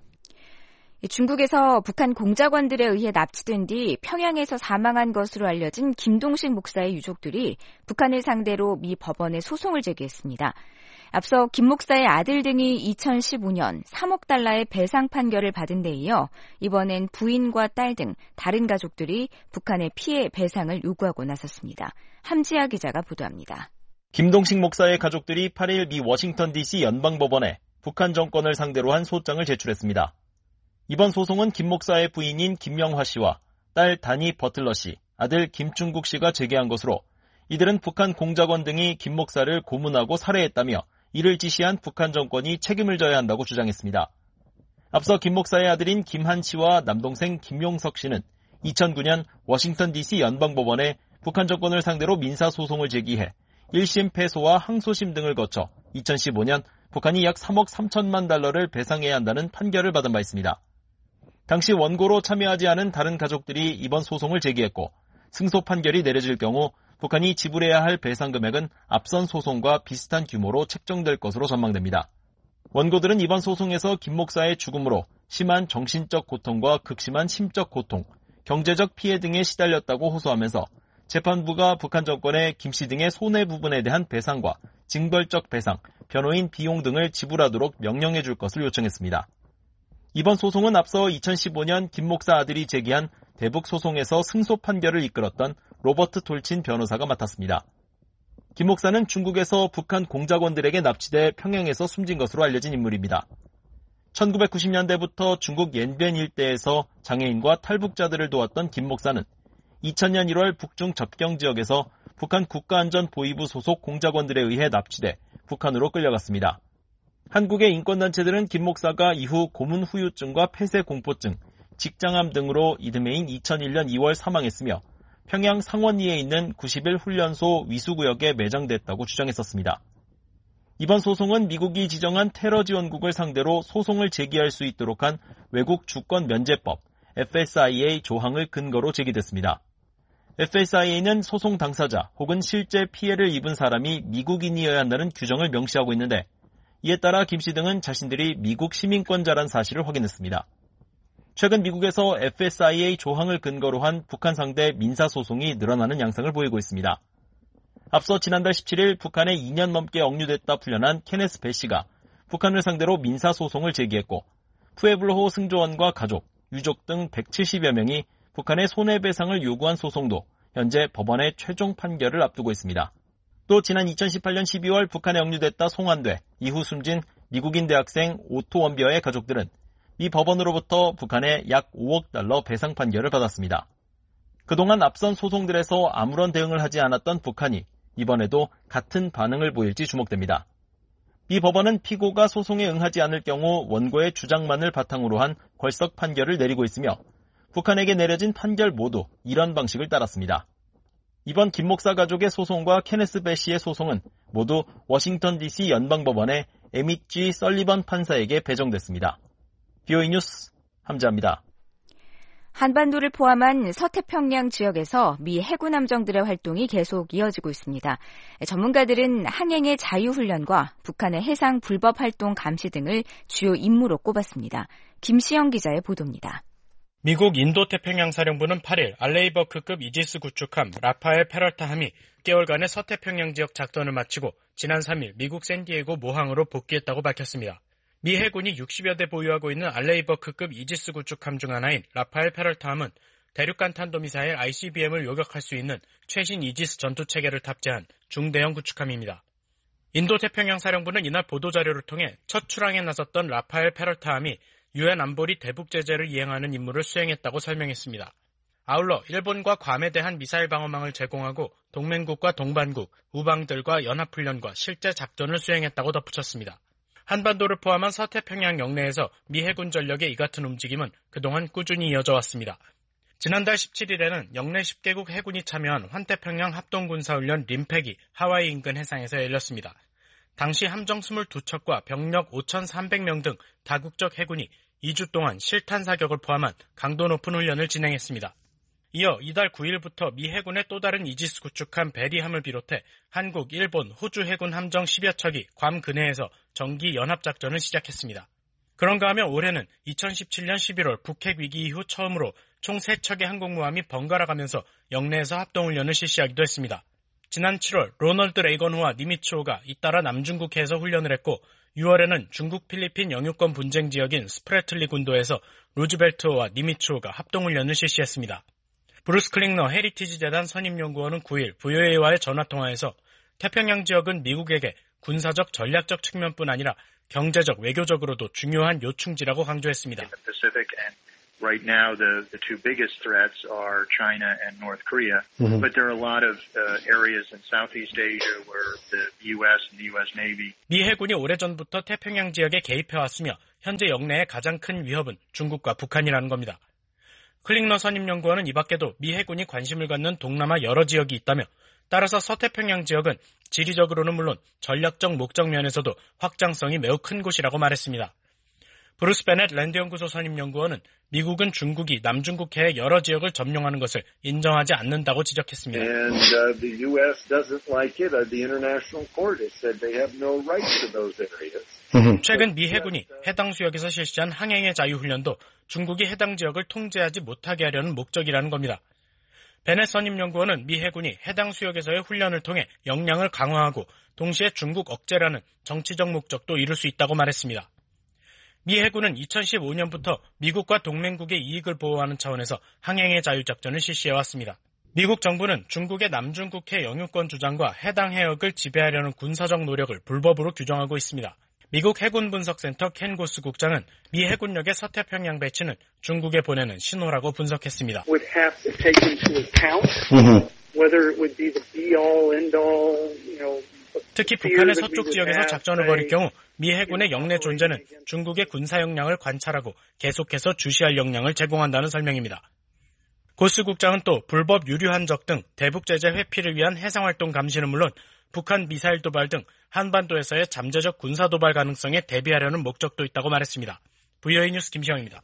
Speaker 5: 중국에서 북한 공작원들에 의해 납치된 뒤 평양에서 사망한 것으로 알려진 김동식 목사의 유족들이 북한을 상대로 미 법원에 소송을 제기했습니다. 앞서 김 목사의 아들 등이 2015년 3억 달러의 배상 판결을 받은 데 이어 이번엔 부인과 딸 등 다른 가족들이 북한의 피해 배상을 요구하고 나섰습니다. 함지아 기자가 보도합니다.
Speaker 18: 김동식 목사의 가족들이 8일 미 워싱턴 DC 연방법원에 북한 정권을 상대로 한 소장을 제출했습니다. 이번 소송은 김 목사의 부인인 김명화 씨와 딸 다니 버틀러 씨, 아들 김충국 씨가 제기한 것으로 이들은 북한 공작원 등이 김 목사를 고문하고 살해했다며 이를 지시한 북한 정권이 책임을 져야 한다고 주장했습니다. 앞서 김 목사의 아들인 김한 씨와 남동생 김용석 씨는 2009년 워싱턴 DC 연방법원에 북한 정권을 상대로 민사소송을 제기해 1심 패소와 항소심 등을 거쳐 2015년 북한이 약 3억 3천만 달러를 배상해야 한다는 판결을 받은 바 있습니다. 당시 원고로 참여하지 않은 다른 가족들이 이번 소송을 제기했고 승소 판결이 내려질 경우 북한이 지불해야 할 배상 금액은 앞선 소송과 비슷한 규모로 책정될 것으로 전망됩니다. 원고들은 이번 소송에서 김 목사의 죽음으로 심한 정신적 고통과 극심한 심적 고통, 경제적 피해 등에 시달렸다고 호소하면서 재판부가 북한 정권에 김 씨 등의 손해 부분에 대한 배상과 징벌적 배상, 변호인 비용 등을 지불하도록 명령해 줄 것을 요청했습니다. 이번 소송은 앞서 2015년 김 목사 아들이 제기한 대북 소송에서 승소 판결을 이끌었던 로버트 톨친 변호사가 맡았습니다. 김 목사는 중국에서 북한 공작원들에게 납치돼 평양에서 숨진 것으로 알려진 인물입니다. 1990년대부터 중국 옌변 일대에서 장애인과 탈북자들을 도왔던 김 목사는 2000년 1월 북중 접경 지역에서 북한 국가안전보위부 소속 공작원들에 의해 납치돼 북한으로 끌려갔습니다. 한국의 인권단체들은 김 목사가 이후 고문 후유증과 폐쇄 공포증, 직장암 등으로 이듬해인 2001년 2월 사망했으며 평양 상원리에 있는 91 훈련소 위수구역에 매장됐다고 주장했었습니다. 이번 소송은 미국이 지정한 테러 지원국을 상대로 소송을 제기할 수 있도록 한 외국 주권 면제법 FSIA 조항을 근거로 제기됐습니다. FSIA는 소송 당사자 혹은 실제 피해를 입은 사람이 미국인이어야 한다는 규정을 명시하고 있는데 이에 따라 김 씨 등은 자신들이 미국 시민권자란 사실을 확인했습니다. 최근 미국에서 FSIA 조항을 근거로 한 북한 상대 민사소송이 늘어나는 양상을 보이고 있습니다. 앞서 지난달 17일 북한에 2년 넘게 억류됐다 풀려난 케네스 배 씨가 북한을 상대로 민사소송을 제기했고 푸에블호 승조원과 가족, 유족 등 170여 명이 북한의 손해배상을 요구한 소송도 현재 법원의 최종 판결을 앞두고 있습니다. 또 지난 2018년 12월 북한에 억류됐다 송환돼 이후 숨진 미국인 대학생 오토 원비어의 가족들은 미 법원으로부터 북한에 약 5억 달러 배상 판결을 받았습니다. 그동안 앞선 소송들에서 아무런 대응을 하지 않았던 북한이 이번에도 같은 반응을 보일지 주목됩니다. 미 법원은 피고가 소송에 응하지 않을 경우 원고의 주장만을 바탕으로 한 벌석 판결을 내리고 있으며 북한에게 내려진 판결 모두 이런 방식을 따랐습니다. 이번 김 목사 가족의 소송과 케네스 배 씨의 소송은 모두 워싱턴 DC 연방법원의 에밋 G. 설리번 판사에게 배정됐습니다. VOA 뉴스 함지아입니다.
Speaker 5: 한반도를 포함한 서태평양 지역에서 미 해군 함정들의 활동이 계속 이어지고 있습니다. 전문가들은 항행의 자유훈련과 북한의 해상 불법 활동 감시 등을 주요 임무로 꼽았습니다. 김시영 기자의 보도입니다.
Speaker 19: 미국 인도태평양사령부는 8일 알레이버크급 이지스 구축함 라파엘 페럴타함이 6개월간의 서태평양 지역 작전을 마치고 지난 3일 미국 샌디에고 모항으로 복귀했다고 밝혔습니다. 미 해군이 60여 대 보유하고 있는 알레이버크급 이지스 구축함 중 하나인 라파엘 페럴타함은 대륙간 탄도미사일 ICBM을 요격할 수 있는 최신 이지스 전투체계를 탑재한 중대형 구축함입니다. 인도태평양사령부는 이날 보도자료를 통해 첫 출항에 나섰던 라파엘 페럴타함이 유엔 안보리 대북 제재를 이행하는 임무를 수행했다고 설명했습니다. 아울러 일본과 괌에 대한 미사일 방어망을 제공하고 동맹국과 동반국, 우방들과 연합훈련과 실제 작전을 수행했다고 덧붙였습니다. 한반도를 포함한 서태평양 영내에서 미 해군 전력의 이 같은 움직임은 그동안 꾸준히 이어져 왔습니다. 지난달 17일에는 영내 10개국 해군이 참여한 환태평양 합동군사훈련 림팩이 하와이 인근 해상에서 열렸습니다. 당시 함정 22척과 병력 5,300명 등 다국적 해군이 2주 동안 실탄 사격을 포함한 강도 높은 훈련을 진행했습니다. 이어 이달 9일부터 미 해군의 또 다른 이지스 구축함 베리함을 비롯해 한국, 일본, 호주 해군 함정 10여 척이 괌 근해에서 정기 연합작전을 시작했습니다. 그런가 하면 올해는 2017년 11월 북핵 위기 이후 처음으로 총 3척의 항공모함이 번갈아 가면서 영내에서 합동훈련을 실시하기도 했습니다. 지난 7월 로널드 레이건호와 니미츠호가 잇따라 남중국해에서 훈련을 했고 6월에는 중국 필리핀 영유권 분쟁 지역인 스프래틀리 군도에서 루즈벨트호와 니미츠호가 합동훈련을 실시했습니다. 브루스 클링너 헤리티지 재단 선임연구원은 9일 VOA와의 전화통화에서 태평양 지역은 미국에게 군사적 전략적 측면뿐 아니라 경제적, 외교적으로도 중요한 요충지라고 강조했습니다.
Speaker 20: Right now, the two biggest threats are China and North Korea, but there are a lot of areas in Southeast Asia where the U.S. and the U.S. Navy.
Speaker 19: 미 해군이 오래전부터 태평양 지역에 개입해왔으며 현재 영내의 가장 큰 위협은 중국과 북한이라는 겁니다. 클링너 선임연구원은 이 밖에도 미 해군이 관심을 갖는 동남아 여러 지역이 있다며 따라서 서태평양 지역은 지리적으로는 물론 전략적 목적 면에서도 확장성이 매우 큰 곳이라고 말했습니다. 브루스 베넷 랜드연구소 선임연구원은 미국은 중국이 남중국해의 여러 지역을 점령하는 것을 인정하지 않는다고 지적했습니다.
Speaker 20: And the U.S. doesn't like it. The International Court has said they have no rights to those areas.
Speaker 19: 최근 미 해군이 해당 수역에서 실시한 항행의 자유훈련도 중국이 해당 지역을 통제하지 못하게 하려는 목적이라는 겁니다. 베넷 선임연구원은 미 해군이 해당 수역에서의 훈련을 통해 역량을 강화하고 동시에 중국 억제라는 정치적 목적도 이룰 수 있다고 말했습니다. 미 해군은 2015년부터 미국과 동맹국의 이익을 보호하는 차원에서 항행의 자유작전을 실시해왔습니다. 미국 정부는 중국의 남중국해 영유권 주장과 해당 해역을 지배하려는 군사적 노력을 불법으로 규정하고 있습니다. 미국 해군분석센터 켄 고스 국장은 미 해군력의 서태평양 배치는 중국에 보내는 신호라고 분석했습니다.
Speaker 13: Would have to take into account whether it would be the be-all, end-all,
Speaker 19: 특히 북한의 서쪽 지역에서 작전을 벌일 경우 미 해군의 영내 존재는 중국의 군사 역량을 관찰하고 계속해서 주시할 역량을 제공한다는 설명입니다. 고스 국장은 또 불법 유류 한적 등 대북 제재 회피를 위한 해상활동 감시는 물론 북한 미사일 도발 등 한반도에서의 잠재적 군사 도발 가능성에 대비하려는 목적도 있다고 말했습니다. VOA 뉴스 김시영입니다.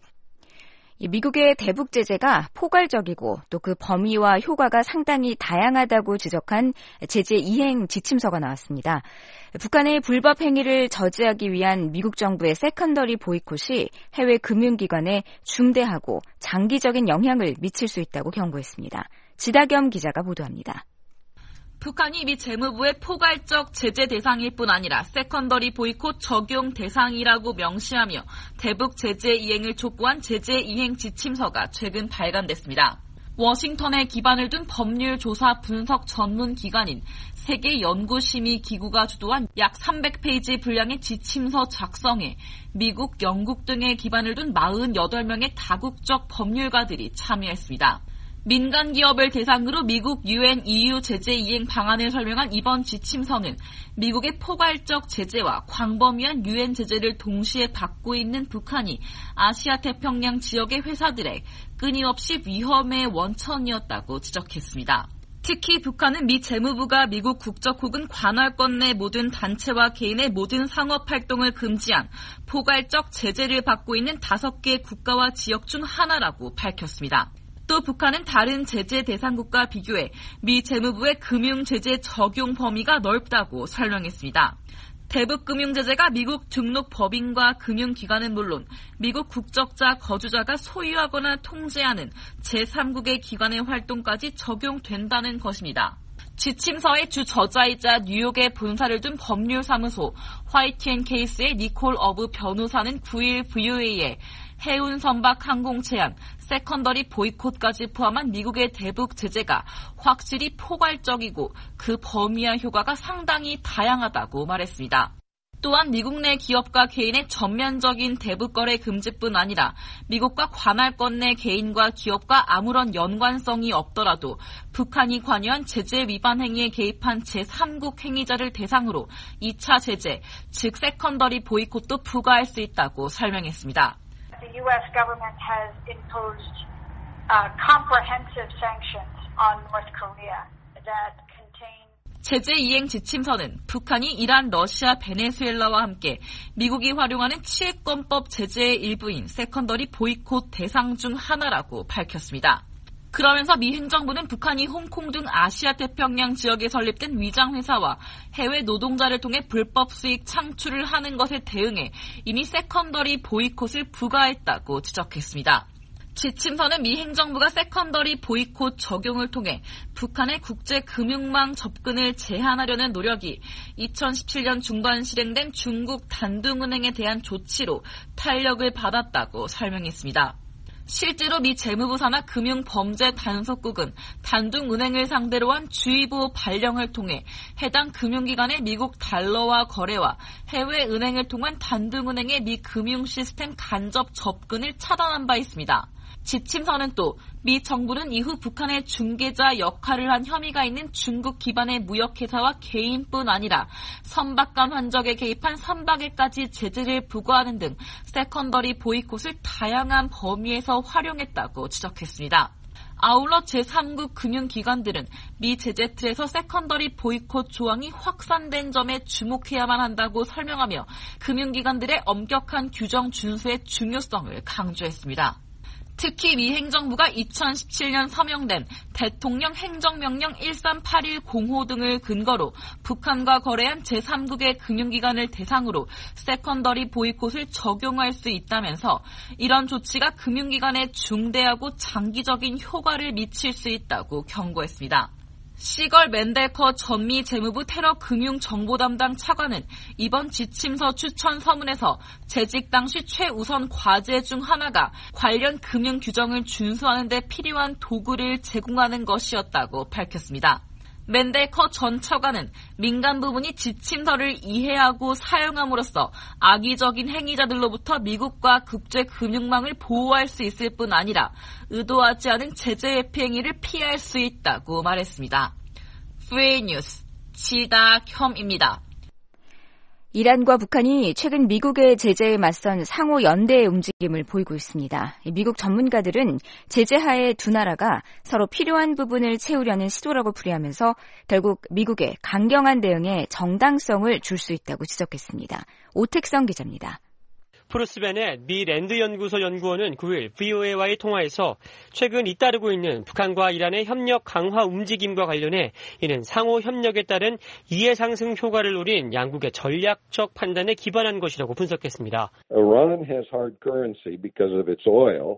Speaker 5: 미국의 대북 제재가 포괄적이고 또 그 범위와 효과가 상당히 다양하다고 지적한 제재 이행 지침서가 나왔습니다. 북한의 불법 행위를 저지하기 위한 미국 정부의 세컨더리 보이콧이 해외 금융기관에 중대하고 장기적인 영향을 미칠 수 있다고 경고했습니다. 지다겸 기자가 보도합니다.
Speaker 21: 북한이 미 재무부의 포괄적 제재 대상일 뿐 아니라 세컨더리 보이콧 적용 대상이라고 명시하며 대북 제재 이행을 촉구한 제재 이행 지침서가 최근 발간됐습니다. 워싱턴에 기반을 둔 법률 조사 분석 전문 기관인 세계연구심의기구가 주도한 약 300페이지 분량의 지침서 작성에 미국, 영국 등에 기반을 둔 48명의 다국적 법률가들이 참여했습니다. 민간 기업을 대상으로 미국 UN EU 제재 이행 방안을 설명한 이번 지침서는 미국의 포괄적 제재와 광범위한 유엔 제재를 동시에 받고 있는 북한이 아시아 태평양 지역의 회사들의 끊임없이 위험의 원천이었다고 지적했습니다. 특히 북한은 미 재무부가 미국 국적 혹은 관할권 내 모든 단체와 개인의 모든 상업 활동을 금지한 포괄적 제재를 받고 있는 5개 국가와 지역 중 하나라고 밝혔습니다. 또 북한은 다른 제재 대상국과 비교해 미 재무부의 금융제재 적용 범위가 넓다고 설명했습니다. 대북 금융제재가 미국 등록 법인과 금융기관은 물론 미국 국적자 거주자가 소유하거나 통제하는 제3국의 기관의 활동까지 적용된다는 것입니다. 지침서의 주 저자이자 뉴욕에 본사를 둔 법률사무소 화이트앤케이스의 니콜 어브 변호사는 9일 VOA에 해운 선박 항공 제한, 세컨더리 보이콧까지 포함한 미국의 대북 제재가 확실히 포괄적이고 그 범위와 효과가 상당히 다양하다고 말했습니다. 또한 미국 내 기업과 개인의 전면적인 대북 거래 금지뿐 아니라 미국과 관할권 내 개인과 기업과 아무런 연관성이 없더라도 북한이 관여한 제재 위반 행위에 개입한 제3국 행위자를 대상으로 2차 제재, 즉 세컨더리 보이콧도 부과할 수 있다고 설명했습니다.
Speaker 2: The U.S. government has imposed comprehensive sanctions on North Korea that
Speaker 21: 제재 이행 지침서는 북한이 이란, 러시아, 베네수엘라와 함께 미국이 활용하는 치해권법 제재의 일부인 세컨더리 보이콧 대상 중 하나라고 밝혔습니다. 그러면서 미 행정부는 북한이 홍콩 등 아시아 태평양 지역에 설립된 위장회사와 해외 노동자를 통해 불법 수익 창출을 하는 것에 대응해 이미 세컨더리 보이콧을 부과했다고 지적했습니다. 지침서는 미 행정부가 세컨더리 보이콧 적용을 통해 북한의 국제 금융망 접근을 제한하려는 노력이 2017년 중반 실행된 중국 단둥은행에 대한 조치로 탄력을 받았다고 설명했습니다. 실제로 미 재무부 산하 금융범죄단속국은 단둥은행을 상대로 한 주의보 발령을 통해 해당 금융기관의 미국 달러와 거래와 해외 은행을 통한 단둥은행의 미 금융 시스템 간접 접근을 차단한 바 있습니다. 지침서는 또 미 정부는 이후 북한의 중개자 역할을 한 혐의가 있는 중국 기반의 무역회사와 개인뿐 아니라 선박간 환적에 개입한 선박에까지 제재를 부과하는 등 세컨더리 보이콧을 다양한 범위에서 활용했다고 지적했습니다. 아울러 제3국 금융기관들은 미 제재 틀에서 세컨더리 보이콧 조항이 확산된 점에 주목해야만 한다고 설명하며 금융기관들의 엄격한 규정 준수의 중요성을 강조했습니다. 특히 미 행정부가 2017년 서명된 대통령 행정명령 1381 공호 등을 근거로 북한과 거래한 제3국의 금융기관을 대상으로 세컨더리 보이콧을 적용할 수 있다면서 이런 조치가 금융기관에 중대하고 장기적인 효과를 미칠 수 있다고 경고했습니다. 시걸 맨델커 전미 재무부 테러 금융 정보 담당 차관은 이번 지침서 추천 서문에서 재직 당시 최우선 과제 중 하나가 관련 금융 규정을 준수하는 데 필요한 도구를 제공하는 것이었다고 밝혔습니다. 맨델커 전 차관은 민간 부문이 지침서를 이해하고 사용함으로써 악의적인 행위자들로부터 미국과 국제 금융망을 보호할 수 있을 뿐 아니라 의도하지 않은 제재 회피 행위를 피할 수 있다고 말했습니다. 프레이 뉴스 치다혐입니다.
Speaker 5: 이란과 북한이 최근 미국의 제재에 맞선 상호 연대의 움직임을 보이고 있습니다. 미국 전문가들은 제재하에 두 나라가 서로 필요한 부분을 채우려는 시도라고 풀이하면서 결국 미국의 강경한 대응에 정당성을 줄 수 있다고 지적했습니다. 오택성 기자입니다.
Speaker 12: 프루스 베넷 미 랜드 연구소 연구원은 9일 VOA와의 통화에서 최근 잇따르고 있는 북한과 이란의 협력 강화 움직임과 관련해 이는 상호 협력에 따른 이해 상승 효과를 노린 양국의 전략적 판단에 기반한 것이라고 분석했습니다.
Speaker 22: Iran has hard currency because of its oil,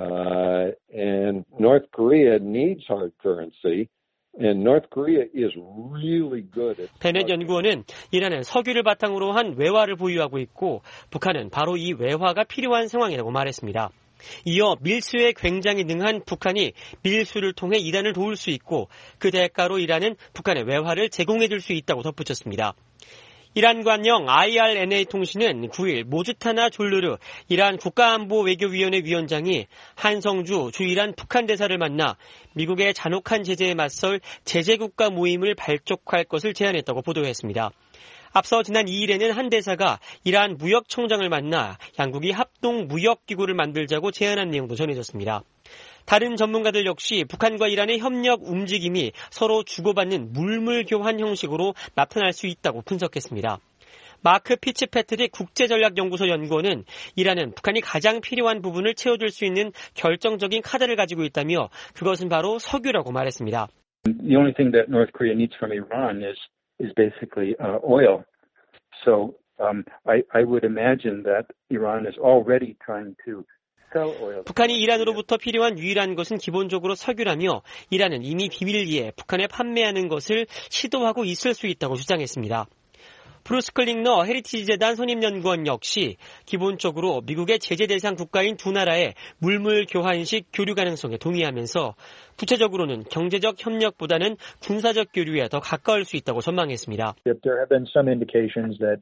Speaker 22: and North Korea needs hard currency. And North Korea is really good at...
Speaker 12: 베넷 연구원은 이란은 석유를 바탕으로 한 외화를 보유하고 있고 북한은 바로 이 외화가 필요한 상황이라고 말했습니다. 이어 밀수에 굉장히 능한 북한이 밀수를 통해 이란을 도울 수 있고 그 대가로 이란은 북한의 외화를 제공해 줄 수 있다고 덧붙였습니다. 이란 관영 IRNA 통신은 9일 모주타나 졸르르 이란 국가안보외교위원회 위원장이 한성주 주 이란 북한 대사를 만나 미국의 잔혹한 제재에 맞설 제재국가 모임을 발족할 것을 제안했다고 보도했습니다. 앞서 지난 2일에는 한 대사가 이란 무역청장을 만나 양국이 합동 무역기구를 만들자고 제안한 내용도 전해졌습니다. 다른 전문가들 역시 북한과 이란의 협력 움직임이 서로 주고받는 물물 교환 형식으로 나타날 수 있다고 분석했습니다. 마크 피츠패트릭 국제전략연구소 연구원은 이란은 북한이 가장 필요한 부분을 채워줄 수 있는 결정적인 카드를 가지고 있다며 그것은 바로 석유라고 말했습니다.
Speaker 23: The only thing that North Korea needs from Iran is basically oil. So I would imagine that Iran is already trying to
Speaker 12: 북한이 이란으로부터 필요한 유일한 것은 기본적으로 석유라며 이란은 이미 비밀리에 북한에 판매하는 것을 시도하고 있을 수 있다고 주장했습니다. 브루스 클링너 헤리티지 재단 선임연구원 역시 기본적으로 미국의 제재 대상 국가인 두 나라의 물물 교환식 교류 가능성에 동의하면서 구체적으로는 경제적 협력보다는 군사적 교류에 더 가까울 수 있다고 전망했습니다.
Speaker 23: There have been some indications that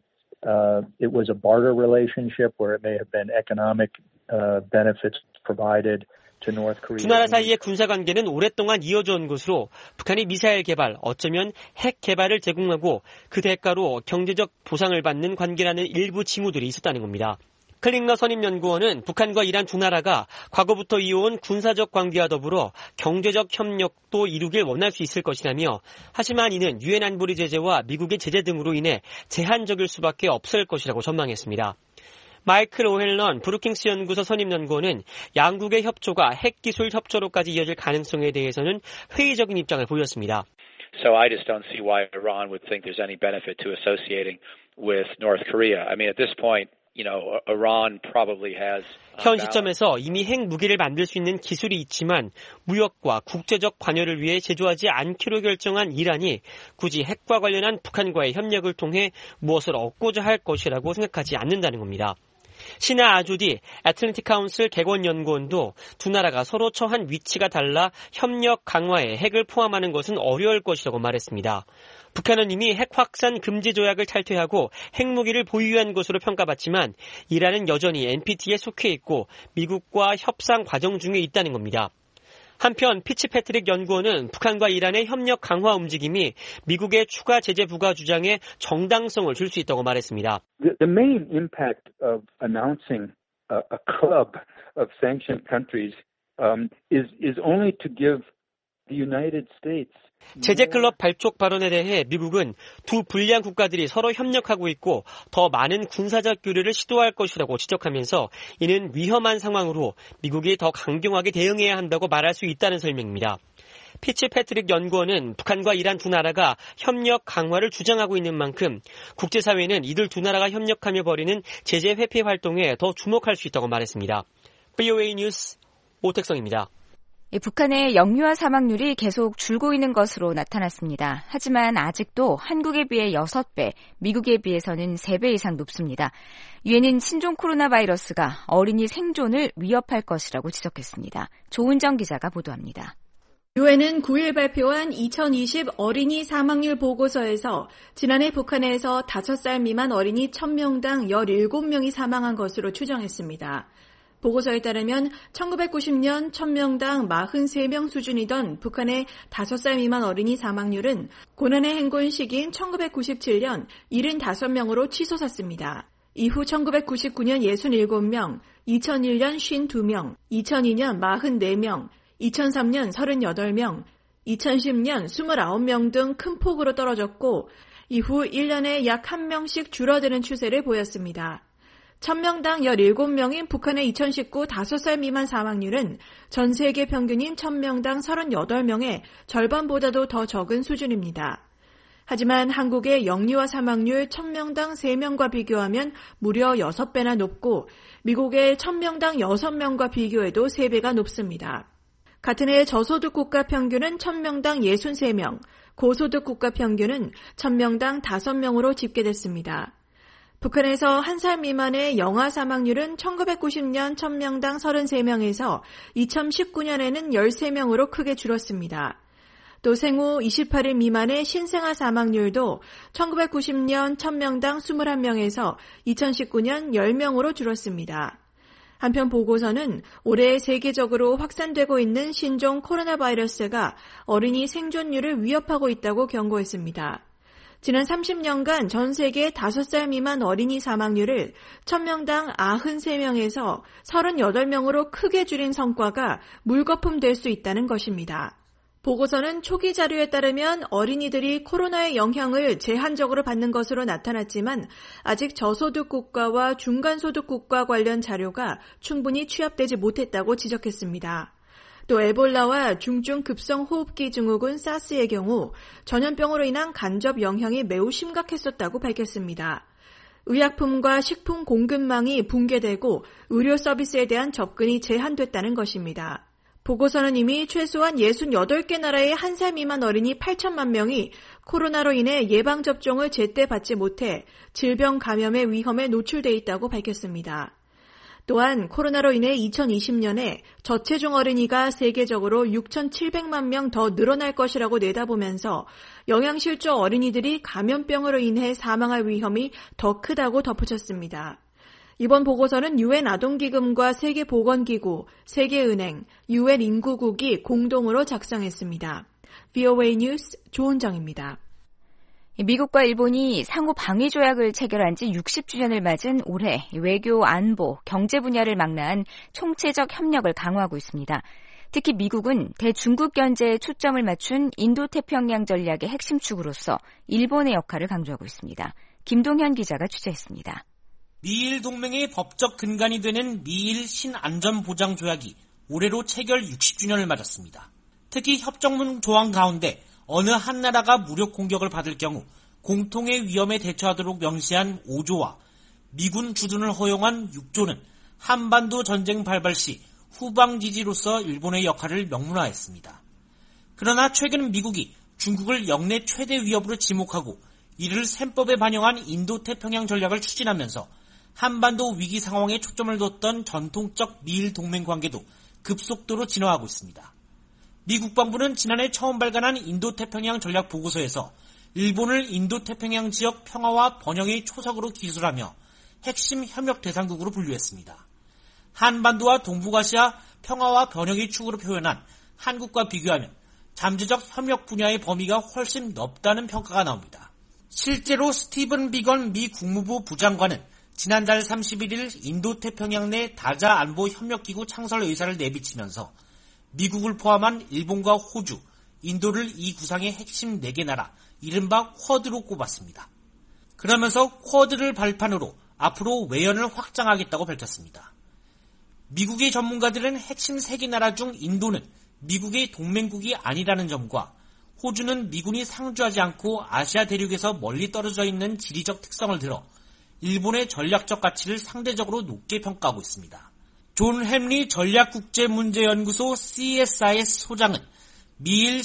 Speaker 23: it was a barter relationship where it may have been economic benefits provided to North Korea.
Speaker 12: 두 나라 사이의 군사 관계는 오랫동안 이어져 온 것으로 북한이 미사일 개발, 어쩌면 핵 개발을 제공하고 그 대가로 경제적 보상을 받는 관계라는 일부 징후들이 있었다는 겁니다. 클링러 선임연구원은 북한과 이란 두 나라가 과거부터 이어온 군사적 관계와 더불어 경제적 협력도 이루길 원할 수 있을 것이라며, 하지만 이는 유엔 안보리 제재와 미국의 제재 등으로 인해 제한적일 수밖에 없을 것이라고 전망했습니다. 마이클 오헬런 브루킹스 연구소 선임연구원은 양국의 협조가 핵기술 협조로까지 이어질 가능성에 대해서는 회의적인 입장을 보였습니다.
Speaker 1: So I just don't see why Iran would think there's any benefit to associating with North Korea. I mean, at this point, Iran probably has.
Speaker 12: 현 시점에서 이미 핵 무기를 만들 수 있는 기술이 있지만 무역과 국제적 관여를 위해 제조하지 않기로 결정한 이란이 굳이 핵과 관련한 북한과의 협력을 통해 무엇을 얻고자 할 것이라고 생각하지 않는다는 겁니다. 시나 아주디 애틀랜틱 카운슬 객원연구원도 두 나라가 서로 처한 위치가 달라 협력 강화에 핵을 포함하는 것은 어려울 것이라고 말했습니다. 북한은 이미 핵 확산 금지 조약을 탈퇴하고 핵무기를 보유한 것으로 평가받지만 이란은 여전히 NPT에 속해 있고 미국과 협상 과정 중에 있다는 겁니다. 한편 피츠패트릭 연구원은 북한과 이란의 협력 강화 움직임이 미국의 추가 제재 부과 주장에 정당성을 줄 수 있다고 말했습니다.
Speaker 23: The main impact of announcing a club of sanctioned countries is only to give the United States.
Speaker 12: 제재 클럽 발족 발언에 대해 미국은 두 불량 국가들이 서로 협력하고 있고 더 많은 군사적 교류를 시도할 것이라고 지적하면서 이는 위험한 상황으로 미국이 더 강경하게 대응해야 한다고 말할 수 있다는 설명입니다. 피츠패트릭 연구원은 북한과 이란 두 나라가 협력 강화를 주장하고 있는 만큼 국제사회는 이들 두 나라가 협력하며 벌이는 제재 회피 활동에 더 주목할 수 있다고 말했습니다. VOA 뉴스 오택성입니다.
Speaker 5: 북한의 영유아 사망률이 계속 줄고 있는 것으로 나타났습니다. 하지만 아직도 한국에 비해 6배, 미국에 비해서는 3배 이상 높습니다. 유엔은 신종 코로나 바이러스가 어린이 생존을 위협할 것이라고 지적했습니다. 조은정 기자가 보도합니다.
Speaker 6: 유엔은 9일 발표한 2020 어린이 사망률 보고서에서 지난해 북한에서 5살 미만 어린이 1000명당 17명이 사망한 것으로 추정했습니다. 보고서에 따르면 1990년 1000명당 43명 수준이던 북한의 5살 미만 어린이 사망률은 고난의 행군 시기인 1997년 75명으로 치솟았습니다. 이후 1999년 67명, 2001년 52명, 2002년 44명, 2003년 38명, 2010년 29명 등 큰 폭으로 떨어졌고 이후 1년에 약 1명씩 줄어드는 추세를 보였습니다. 1000명당 17명인 북한의 2019 5살 미만 사망률은 전 세계 평균인 1000명당 38명의 절반보다도 더 적은 수준입니다. 하지만 한국의 영유아 사망률 1000명당 3명과 비교하면 무려 6배나 높고 미국의 1000명당 6명과 비교해도 3배가 높습니다. 같은 해 저소득 국가 평균은 1000명당 63명, 고소득 국가 평균은 1000명당 5명으로 집계됐습니다. 북한에서 1살 미만의 영아 사망률은 1990년 1000명당 33명에서 2019년에는 13명으로 크게 줄었습니다. 또 생후 28일 미만의 신생아 사망률도 1990년 1000명당 21명에서 2019년 10명으로 줄었습니다. 한편 보고서는 올해 세계적으로 확산되고 있는 신종 코로나 바이러스가 어린이 생존율을 위협하고 있다고 경고했습니다. 지난 30년간 전 세계 5살 미만 어린이 사망률을 1000명당 93명에서 38명으로 크게 줄인 성과가 물거품 될 수 있다는 것입니다. 보고서는 초기 자료에 따르면 어린이들이 코로나의 영향을 제한적으로 받는 것으로 나타났지만 아직 저소득 국가와 중간소득 국가 관련 자료가 충분히 취합되지 못했다고 지적했습니다. 또 에볼라와 중증 급성호흡기 증후군 사스의 경우 전염병으로 인한 간접 영향이 매우 심각했었다고 밝혔습니다. 의약품과 식품 공급망이 붕괴되고 의료 서비스에 대한 접근이 제한됐다는 것입니다. 보고서는 이미 최소한 68개 나라의 1살 미만 어린이 8천만 명이 코로나로 인해 예방접종을 제때 받지 못해 질병 감염의 위험에 노출돼 있다고 밝혔습니다. 또한 코로나로 인해 2020년에 저체중 어린이가 세계적으로 6,700만 명 더 늘어날 것이라고 내다보면서 영양실조 어린이들이 감염병으로 인해 사망할 위험이 더 크다고 덧붙였습니다. 이번 보고서는 유엔 아동기금과 세계보건기구, 세계은행, 유엔 인구국이 공동으로 작성했습니다. VOA 뉴스 조은정입니다.
Speaker 5: 미국과 일본이 상호 방위 조약을 체결한 지 60주년을 맞은 올해 외교, 안보, 경제 분야를 망라한 총체적 협력을 강화하고 있습니다. 특히 미국은 대중국 견제에 초점을 맞춘 인도태평양 전략의 핵심 축으로서 일본의 역할을 강조하고 있습니다. 김동현 기자가 취재했습니다.
Speaker 3: 미일 동맹의 법적 근간이 되는 미일 신안전보장조약이 올해로 체결 60주년을 맞았습니다. 특히 협정문 조항 가운데 어느 한 나라가 무력 공격을 받을 경우 공통의 위험에 대처하도록 명시한 5조와 미군 주둔을 허용한 6조는 한반도 전쟁 발발 시 후방 지지로서 일본의 역할을 명문화했습니다. 그러나 최근 미국이 중국을 역내 최대 위협으로 지목하고 이를 셈법에 반영한 인도태평양 전략을 추진하면서 한반도 위기 상황에 초점을 뒀던 전통적 미일 동맹 관계도 급속도로 진화하고 있습니다. 미 국방부는 지난해 처음 발간한 인도태평양 전략 보고서에서 일본을 인도태평양 지역 평화와 번영의 초석으로 기술하며 핵심 협력 대상국으로 분류했습니다. 한반도와 동북아시아 평화와 번영의 축으로 표현한 한국과 비교하면 잠재적 협력 분야의 범위가 훨씬 넓다는 평가가 나옵니다. 실제로 스티븐 비건 미 국무부 부장관은 지난달 31일 인도태평양 내 다자 안보 협력기구 창설 의사를 내비치면서 미국을 포함한 일본과 호주, 인도를 이 구상의 핵심 4개 나라, 이른바 쿼드로 꼽았습니다. 그러면서 쿼드를 발판으로 앞으로 외연을 확장하겠다고 밝혔습니다. 미국의 전문가들은 핵심 3개 나라 중 인도는 미국의 동맹국이 아니라는 점과 호주는 미군이 상주하지 않고 아시아 대륙에서 멀리 떨어져 있는 지리적 특성을 들어 일본의 전략적 가치를 상대적으로 높게 평가하고 있습니다. 존 햄리 전략국제문제연구소 CSIS 소장은 미일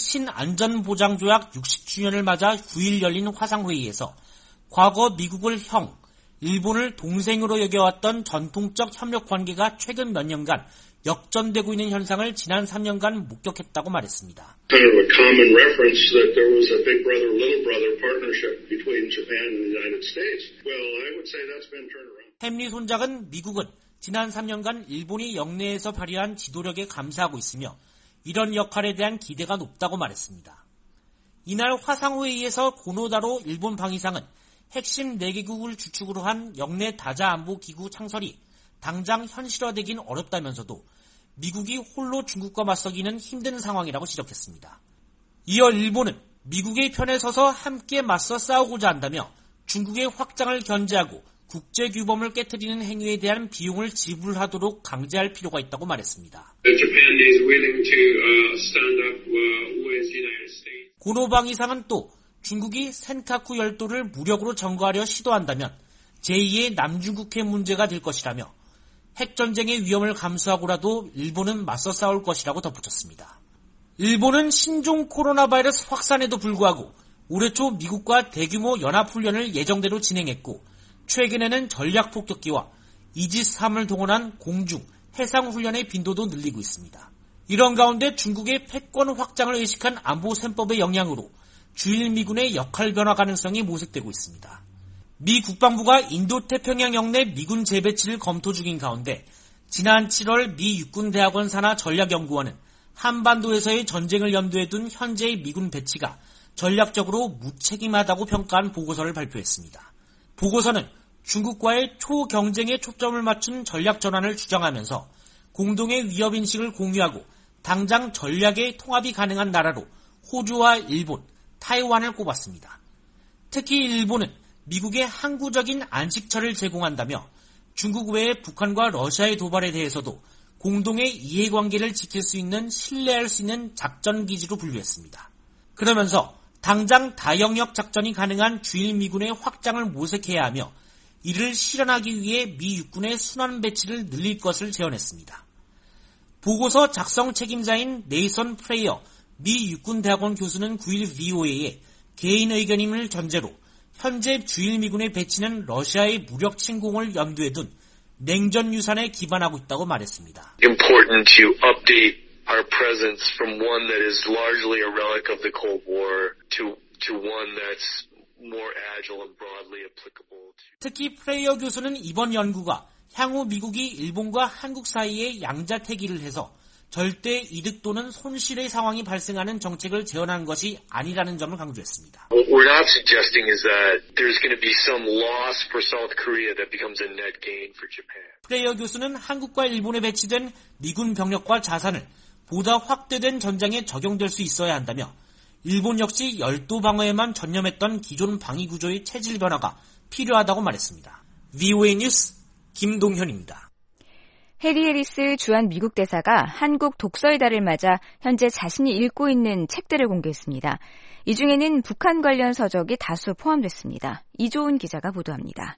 Speaker 3: 신안전보장조약 60주년을 맞아 9일 열린 화상회의에서 과거 미국을 형, 일본을 동생으로 여겨왔던 전통적 협력 관계가 최근 몇 년간 역전되고 있는 현상을 지난 3년간 목격했다고 말했습니다.
Speaker 4: Kind of a common reference that there was a big brother, little brother partnership between Japan and the United States. Well, I would say that's been turned around.
Speaker 3: 햄리 손작은 미국은 지난 3년간 일본이 영내에서 발휘한 지도력에 감사하고 있으며 이런 역할에 대한 기대가 높다고 말했습니다. 이날 화상회의에서 고노다로 일본 방위상은 핵심 4개국을 주축으로 한 영내 다자안보기구 창설이 당장 현실화되긴 어렵다면서도 미국이 홀로 중국과 맞서기는 힘든 상황이라고 지적했습니다. 이어 일본은 미국의 편에 서서 함께 맞서 싸우고자 한다며 중국의 확장을 견제하고 국제규범을 깨트리는 행위에 대한 비용을 지불하도록 강제할 필요가 있다고 말했습니다. 고노방 이상은 또 중국이 센카쿠 열도를 무력으로 점거하려 시도한다면 제2의 남중국해 문제가 될 것이라며 핵전쟁의 위험을 감수하고라도 일본은 맞서 싸울 것이라고 덧붙였습니다. 일본은 신종 코로나 바이러스 확산에도 불구하고 올해 초 미국과 대규모 연합훈련을 예정대로 진행했고 최근에는 전략폭격기와 이지스-3을 동원한 공중, 해상훈련의 빈도도 늘리고 있습니다. 이런 가운데 중국의 패권 확장을 의식한 안보 셈법의 영향으로 주일 미군의 역할 변화 가능성이 모색되고 있습니다. 미 국방부가 인도태평양 영내 미군 재배치를 검토 중인 가운데 지난 7월 미 육군대학원 산하 전략연구원은 한반도에서의 전쟁을 염두에 둔 현재의 미군 배치가 전략적으로 무책임하다고 평가한 보고서를 발표했습니다. 보고서는 중국과의 초경쟁에 초점을 맞춘 전략 전환을 주장하면서 공동의 위협인식을 공유하고 당장 전략의 통합이 가능한 나라로 호주와 일본, 타이완을 꼽았습니다. 특히 일본은 미국의 항구적인 안식처를 제공한다며 중국 외에 북한과 러시아의 도발에 대해서도 공동의 이해관계를 지킬 수 있는 신뢰할 수 있는 작전기지로 분류했습니다. 그러면서 당장 다영역 작전이 가능한 주일 미군의 확장을 모색해야 하며 이를 실현하기 위해 미 육군의 순환 배치를 늘릴 것을 제언했습니다. 보고서 작성 책임자인 네이선 프레이어 미 육군대학원 교수는 9일 VOA에 개인 의견임을 전제로 현재 주일 미군의 배치는 러시아의 무력 침공을 염두에 둔 냉전 유산에 기반하고 있다고 말했습니다.
Speaker 8: Important to update our presence from one that is largely a relic of the Cold War to one that's more agile and broadly applicable.
Speaker 3: 특히 프레이어 교수는 이번 연구가 향후 미국이 일본과 한국 사이에 양자태기를 해서 절대 이득 또는 손실의 상황이 발생하는 정책을 제언한 것이 아니라는 점을 강조했습니다.
Speaker 8: What we're not suggesting is that there's going to be some loss for South Korea that becomes a net gain for Japan.
Speaker 3: 프레이어 교수는 한국과 일본에 배치된 미군 병력과 자산을 보다 확대된 전장에 적용될 수 있어야 한다며 일본 역시 열도 방어에만 전념했던 기존 방위 구조의 체질 변화가 필요하다고 말했습니다. VOA 뉴스 김동현입니다.
Speaker 5: 해리 해리스 주한 미국 대사가 한국 독서의 달을 맞아 현재 자신이 읽고 있는 책들을 공개했습니다. 이 중에는 북한 관련 서적이 다수 포함됐습니다. 이조은 기자가 보도합니다.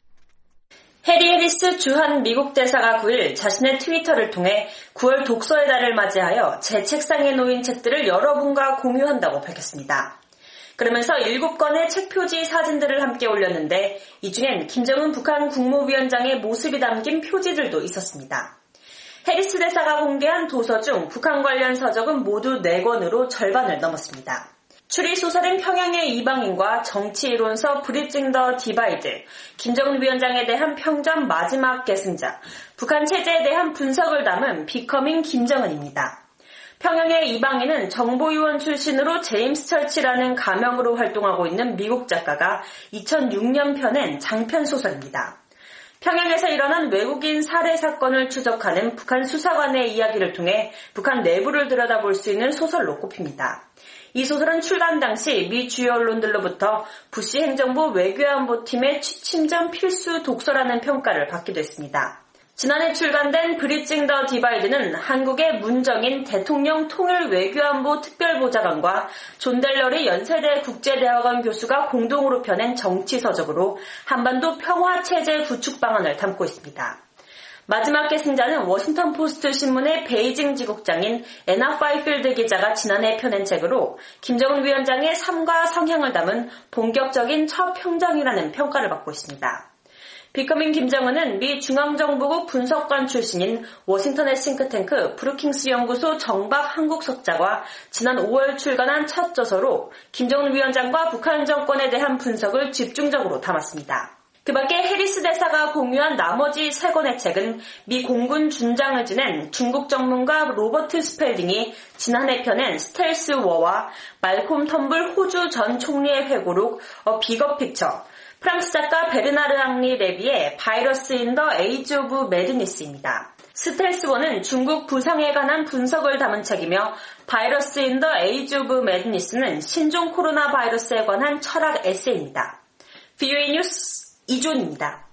Speaker 9: 해리 해리스 주한 미국 대사가 9일 자신의 트위터를 통해 9월 독서의 달을 맞이하여 제 책상에 놓인 책들을 여러분과 공유한다고 밝혔습니다. 그러면서 7건의 책 표지 사진들을 함께 올렸는데 이 중엔 김정은 북한 국무위원장의 모습이 담긴 표지들도 있었습니다. 해리스 대사가 공개한 도서 중 북한 관련 서적은 모두 4권으로 절반을 넘었습니다. 추리소설인 평양의 이방인과 정치이론서 브리징 더 디바이드, 김정은 위원장에 대한 평전 마지막 계승자, 북한 체제에 대한 분석을 담은 비커밍 김정은입니다. 평양의 이방인은 정보위원 출신으로 제임스 철치라는 가명으로 활동하고 있는 미국 작가가 2006년 펴낸 장편 소설입니다. 평양에서 일어난 외국인 살해 사건을 추적하는 북한 수사관의 이야기를 통해 북한 내부를 들여다볼 수 있는 소설로 꼽힙니다. 이 소설은 출간 당시 미 주요 언론들로부터 부시 행정부 외교안보팀의 취침 전 필수 독서라는 평가를 받기도 했습니다. 지난해 출간된 브리징 더 디바이드는 한국의 문정인 대통령 통일 외교안보 특별보좌관과 존 델러리 연세대 국제대학원 교수가 공동으로 펴낸 정치서적으로 한반도 평화체제 구축 방안을 담고 있습니다. 마지막 계승자는 워싱턴 포스트 신문의 베이징 지국장인 애나 파이필드 기자가 지난해 펴낸 책으로 김정은 위원장의 삶과 성향을 담은 본격적인 첫 평정이라는 평가를 받고 있습니다. 비커밍 김정은은 미 중앙정보국 분석관 출신인 워싱턴의 싱크탱크 브루킹스 연구소 정박 한국석자가 지난 5월 출간한 첫 저서로 김정은 위원장과 북한 정권에 대한 분석을 집중적으로 담았습니다. 그 밖에 해리스 대사가 공유한 나머지 3권의 책은 미 공군 준장을 지낸 중국 전문가 로버트 스펠딩이 지난해 펴낸 스텔스 워와 말콤 텀블 호주 전 총리의 회고록 어 비거 픽처, 프랑스 작가 베르나르 앙리 레비의 바이러스 인 더 에이지 오브 매드니스입니다. 스텔스워는 중국 부상에 관한 분석을 담은 책이며 바이러스 인 더 에이지 오브 매드니스는 신종 코로나 바이러스에 관한 철학 에세이입니다. VOA 뉴스 이존입니다.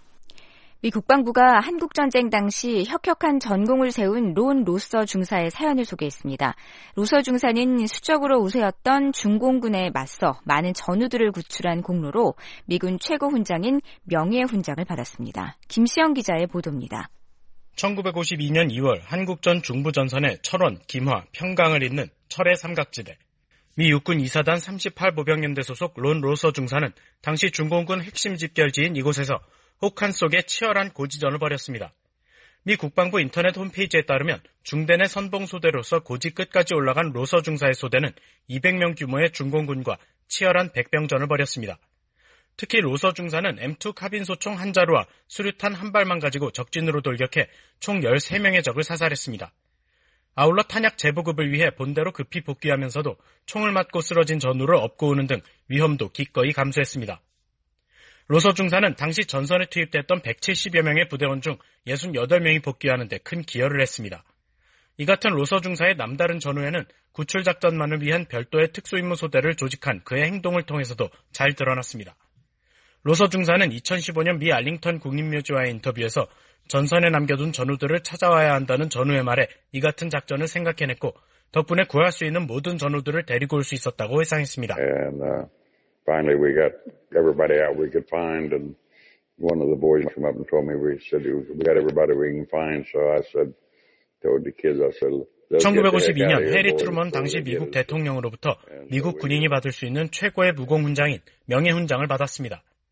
Speaker 5: 미 국방부가 한국전쟁 당시 혁혁한 전공을 세운 론 로서 중사의 사연을 소개했습니다. 로서 중사는 수적으로 우세였던 중공군에 맞서 많은 전우들을 구출한 공로로 미군 최고 훈장인 명예훈장을 받았습니다. 김시영 기자의 보도입니다.
Speaker 19: 1952년 2월 한국전 중부전선의 철원, 김화, 평강을 잇는 철의 삼각지대. 미 육군 2사단 38보병연대 소속 론 로서 중사는 당시 중공군 핵심 집결지인 이곳에서 혹한 속에 치열한 고지전을 벌였습니다. 미 국방부 인터넷 홈페이지에 따르면 중대 내 선봉소대로서 고지 끝까지 올라간 로서 중사의 소대는 200명 규모의 중공군과 치열한 백병전을 벌였습니다. 특히 로서 중사는 M2 카빈 소총 한 자루와 수류탄 한 발만 가지고 적진으로 돌격해 총 13명의 적을 사살했습니다. 아울러 탄약 재보급을 위해 본대로 급히 복귀하면서도 총을 맞고 쓰러진 전우를 업고 오는 등 위험도 기꺼이 감수했습니다. 로서 중사는 당시 전선에 투입됐던 170여 명의 부대원 중 68명이 복귀하는 데 큰 기여를 했습니다. 이 같은 로서 중사의 남다른 전후에는 구출작전만을 위한 별도의 특수임무소대를 조직한 그의 행동을 통해서도 잘 드러났습니다. 로서 중사는 2015년 미 알링턴 국립묘지와의 인터뷰에서 전선에 남겨둔 전우들을 찾아와야 한다는 전우의 말에 이 같은 작전을 생각해냈고 덕분에 구할 수 있는 모든 전우들을 데리고 올 수 있었다고 회상했습니다.
Speaker 10: Finally, we got everybody out we could find, and one of the boys came up and told me we got everybody we can find. So I told the kids, I said,
Speaker 19: 1952년 해리 트루먼 당시 미국 대통령으로부터 미국 군인이 받을 수 있는 최고의 무공훈장인 명예훈장을 받았습니다.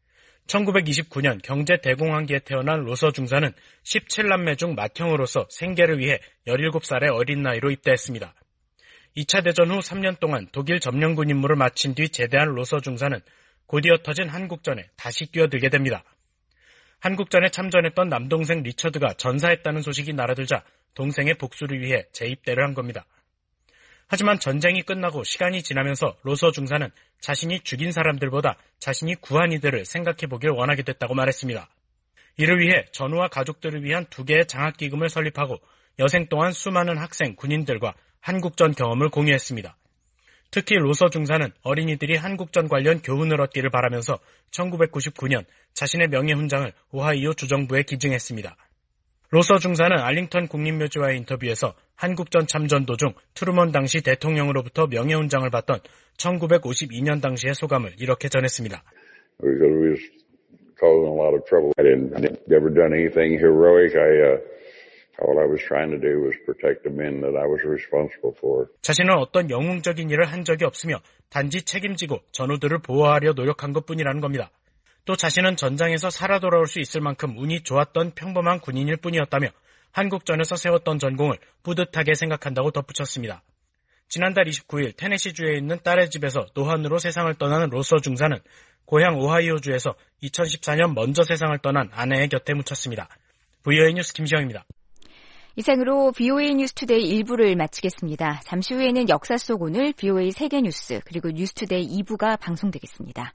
Speaker 19: 1929년 경제대공황기에 태어난 로서 중사는 17남매 중 맏형으로서 생계를 위해 17살의 어린 나이로 입대했습니다. 2차 대전 후 3년 동안 독일 점령군 임무를 마친 뒤 제대한 로서 중사는 곧이어 터진 한국전에 다시 뛰어들게 됩니다. 한국전에 참전했던 남동생 리처드가 전사했다는 소식이 날아들자 동생의 복수를 위해 재입대를 한 겁니다. 하지만 전쟁이 끝나고 시간이 지나면서 로서 중사는 자신이 죽인 사람들보다 자신이 구한 이들을 생각해보길 원하게 됐다고 말했습니다. 이를 위해 전우와 가족들을 위한 2개의 장학기금을 설립하고 여생 동안 수많은 학생, 군인들과 한국전 경험을 공유했습니다. 특히 로서 중사는 어린이들이 한국전 관련 교훈을 얻기를 바라면서 1999년 자신의 명예훈장을 오하이오 주정부에 기증했습니다. 로서 중사는 알링턴 국립묘지와의 인터뷰에서 한국전 참전 도중 트루먼 당시 대통령으로부터 명예훈장을 받던 1952년 당시의 소감을 이렇게 전했습니다.
Speaker 10: We was causing a lot of trouble. I didn't ever done anything heroic. All I was trying to do was protect the men that I was responsible for.
Speaker 19: 자신은 어떤 영웅적인 일을 한 적이 없으며 단지 책임지고 전우들을 보호하려 노력한 것뿐이라는 겁니다. 또 자신은 전장에서 살아 돌아올 수 있을 만큼 운이 좋았던 평범한 군인일 뿐이었다며 한국전에서 세웠던 전공을 뿌듯하게 생각한다고 덧붙였습니다. 지난달 29일 테네시주에 있는 딸의 집에서 노환으로 세상을 떠난 로서 중사는 고향 오하이오주에서 2014년 먼저 세상을 떠난 아내의 곁에 묻혔습니다. VOA 뉴스 김시영입니다.
Speaker 5: 이상으로 VOA 뉴스투데이 1부를 마치겠습니다. 잠시 후에는 역사 속 오늘 VOA 세계뉴스 그리고 뉴스투데이 2부가 방송되겠습니다.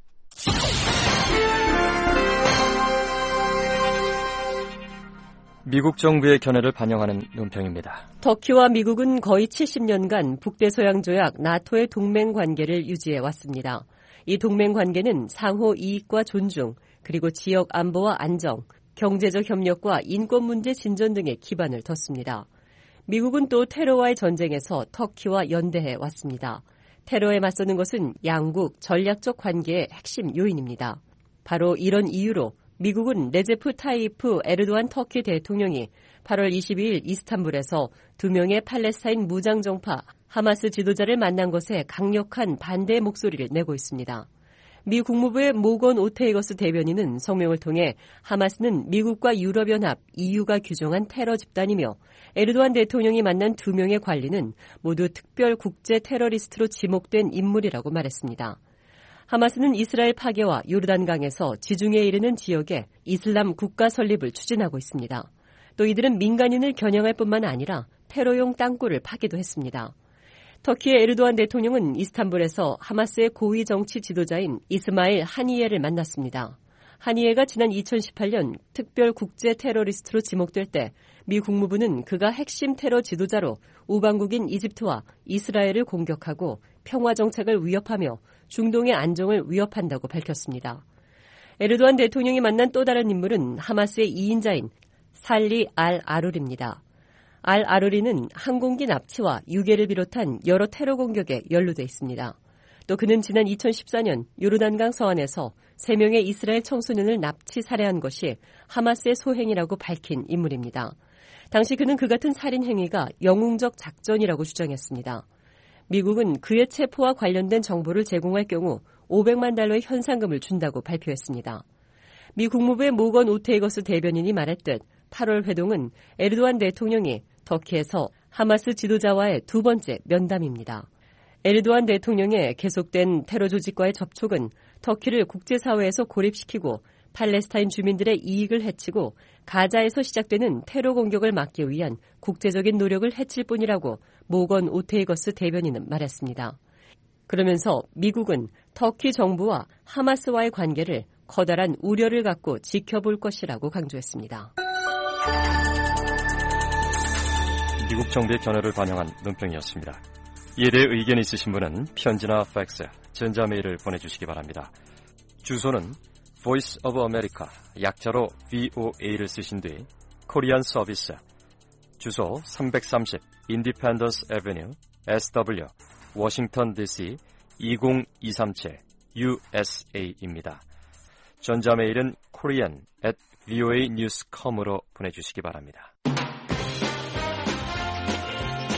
Speaker 7: 미국 정부의 견해를 반영하는 논평입니다.
Speaker 16: 터키와 미국은 거의 70년간 북대서양조약 나토의 동맹 관계를 유지해 왔습니다. 이 동맹 관계는 상호 이익과 존중, 그리고 지역 안보와 안정, 경제적 협력과 인권 문제 진전 등의 기반을 뒀습니다. 미국은 또 테러와의 전쟁에서 터키와 연대해 왔습니다. 테러에 맞서는 것은 양국 전략적 관계의 핵심 요인입니다. 바로 이런 이유로 미국은 레제프 타이프 에르도안 터키 대통령이 8월 22일 이스탄불에서 2명의 팔레스타인 무장정파 하마스 지도자를 만난 것에 강력한 반대의 목소리를 내고 있습니다. 미 국무부의 모건 오테이거스 대변인은 성명을 통해 하마스는 미국과 유럽연합, EU가 규정한 테러 집단이며 에르도안 대통령이 만난 2명의 관리는 모두 특별 국제 테러리스트로 지목된 인물이라고 말했습니다. 하마스는 이스라엘 파괴와 요르단강에서 지중해에 이르는 지역에 이슬람 국가 설립을 추진하고 있습니다. 또 이들은 민간인을 겨냥할 뿐만 아니라 테러용 땅굴을 파기도 했습니다. 터키의 에르도안 대통령은 이스탄불에서 하마스의 고위 정치 지도자인 이스마일 하니예를 만났습니다. 하니예가 지난 2018년 특별 국제 테러리스트로 지목될 때 미 국무부는 그가 핵심 테러 지도자로 우방국인 이집트와 이스라엘을 공격하고 평화 정책을 위협하며 중동의 안정을 위협한다고 밝혔습니다. 에르도안 대통령이 만난 또 다른 인물은 하마스의 2인자인 살리 알-아룰입니다. 알-아룰이는 항공기 납치와 유괴를 비롯한 여러 테러 공격에 연루돼 있습니다. 또 그는 지난 2014년 요르단강 서안에서 3명의 이스라엘 청소년을 납치 살해한 것이 하마스의 소행이라고 밝힌 인물입니다. 당시 그는 그 같은 살인 행위가 영웅적 작전이라고 주장했습니다. 미국은 그의 체포와 관련된 정보를 제공할 경우 $500만 달러의 현상금을 준다고 발표했습니다. 미 국무부의 모건 오테이거스 대변인이 말했듯 8월 회동은 에르도안 대통령이 터키에서 하마스 지도자와의 2번째 면담입니다. 에르도안 대통령의 계속된 테러 조직과의 접촉은 터키를 국제사회에서 고립시키고 팔레스타인 주민들의 이익을 해치고 가자에서 시작되는 테러 공격을 막기 위한 국제적인 노력을 해칠 뿐이라고 모건 오테이거스 대변인은 말했습니다. 그러면서 미국은 터키 정부와 하마스와의 관계를 커다란 우려를 갖고 지켜볼 것이라고 강조했습니다.
Speaker 7: 미국 정부의 견해를 반영한 논평이었습니다. 이에 대해 의견이 있으신 분은 편지나 팩스, 전자메일을 보내주시기 바랍니다. 주소는 Voice of America, 약자로 VOA를 쓰신 뒤 코리안 서비스, 주소 330 Independence Avenue, SW, 워싱턴 DC 20237 USA입니다. 전자메일은 korean@voanews.com으로 보내주시기 바랍니다.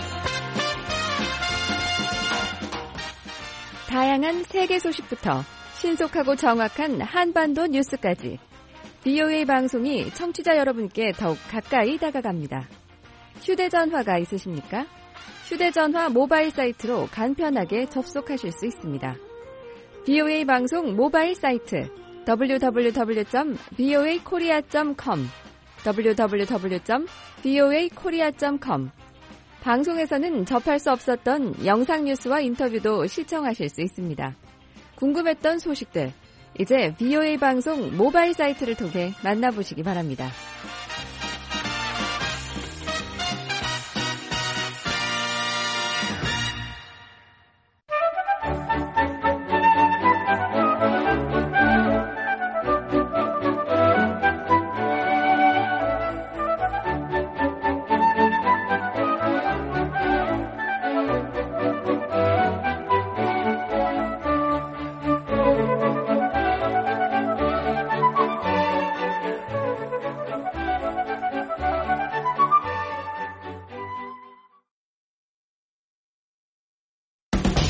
Speaker 5: 다양한 세계 소식부터 신속하고 정확한 한반도 뉴스까지 VOA 방송이 청취자 여러분께 더욱 가까이 다가갑니다. 휴대전화가 있으십니까? 휴대전화 모바일 사이트로 간편하게 접속하실 수 있습니다. VOA 방송 모바일 사이트 www.voakorea.com www.voakorea.com 방송에서는 접할 수 없었던 영상 뉴스와 인터뷰도 시청하실 수 있습니다. 궁금했던 소식들, 이제 VOA 방송 모바일 사이트를 통해 만나보시기 바랍니다.